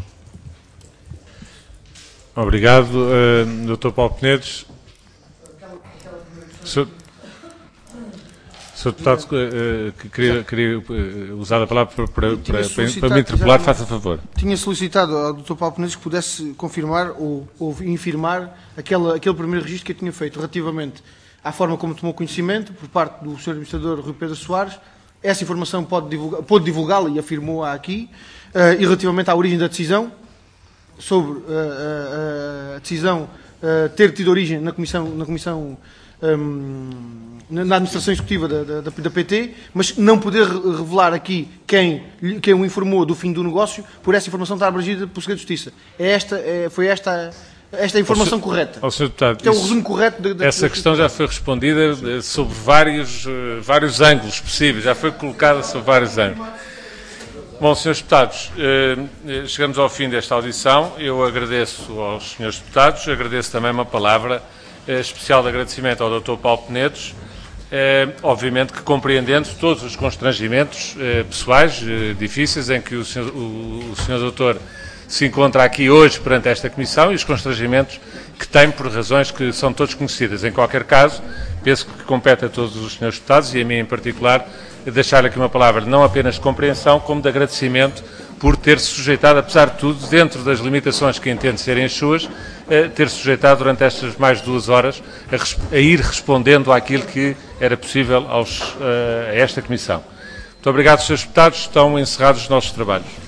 Obrigado, uh, doutor Paulo Penedos. Senhor Deputado, uh, que queria, queria uh, usar a palavra para, para, para, para me interpelar, faça favor. Tinha solicitado ao doutor Paulo Penedos que pudesse confirmar ou, ou infirmar aquele, aquele primeiro registro que eu tinha feito relativamente à forma como tomou conhecimento por parte do senhor Administrador Rui Pedro Soares. Essa informação pode divulgar, pode divulgá-la e afirmou-a aqui, uh, e relativamente à origem da decisão, sobre uh, uh, a decisão uh, ter tido origem na Comissão, na comissão um, na administração executiva da, da, da P T, mas não poder revelar aqui quem, quem o informou do fim do negócio, por essa informação estar abrangida pelo Segredo de Justiça. É esta, é, foi esta, esta a informação ao correta. Ao senhor Deputado, é o resumo correto. De, de, essa de, questão já foi respondida Sim. sobre vários, vários ângulos possíveis, já foi colocada sobre vários ângulos. Bom, senhores deputados, chegamos ao fim desta audição. Eu agradeço aos senhores deputados, agradeço também uma palavra especial de agradecimento ao doutor Paulo Penedos, obviamente que compreendendo todos os constrangimentos pessoais difíceis em que o senhor, o, o senhor doutor se encontra aqui hoje perante esta Comissão e os constrangimentos que tem por razões que são todos conhecidas. Em qualquer caso, penso que compete a todos os senhores deputados e a mim em particular deixar aqui uma palavra não apenas de compreensão, como de agradecimento por ter-se sujeitado, apesar de tudo, dentro das limitações que entendo serem as suas, ter-se sujeitado durante estas mais de duas horas a, a ir respondendo àquilo que era possível aos, a esta Comissão. Muito obrigado, senhores deputados. Estão encerrados os nossos trabalhos.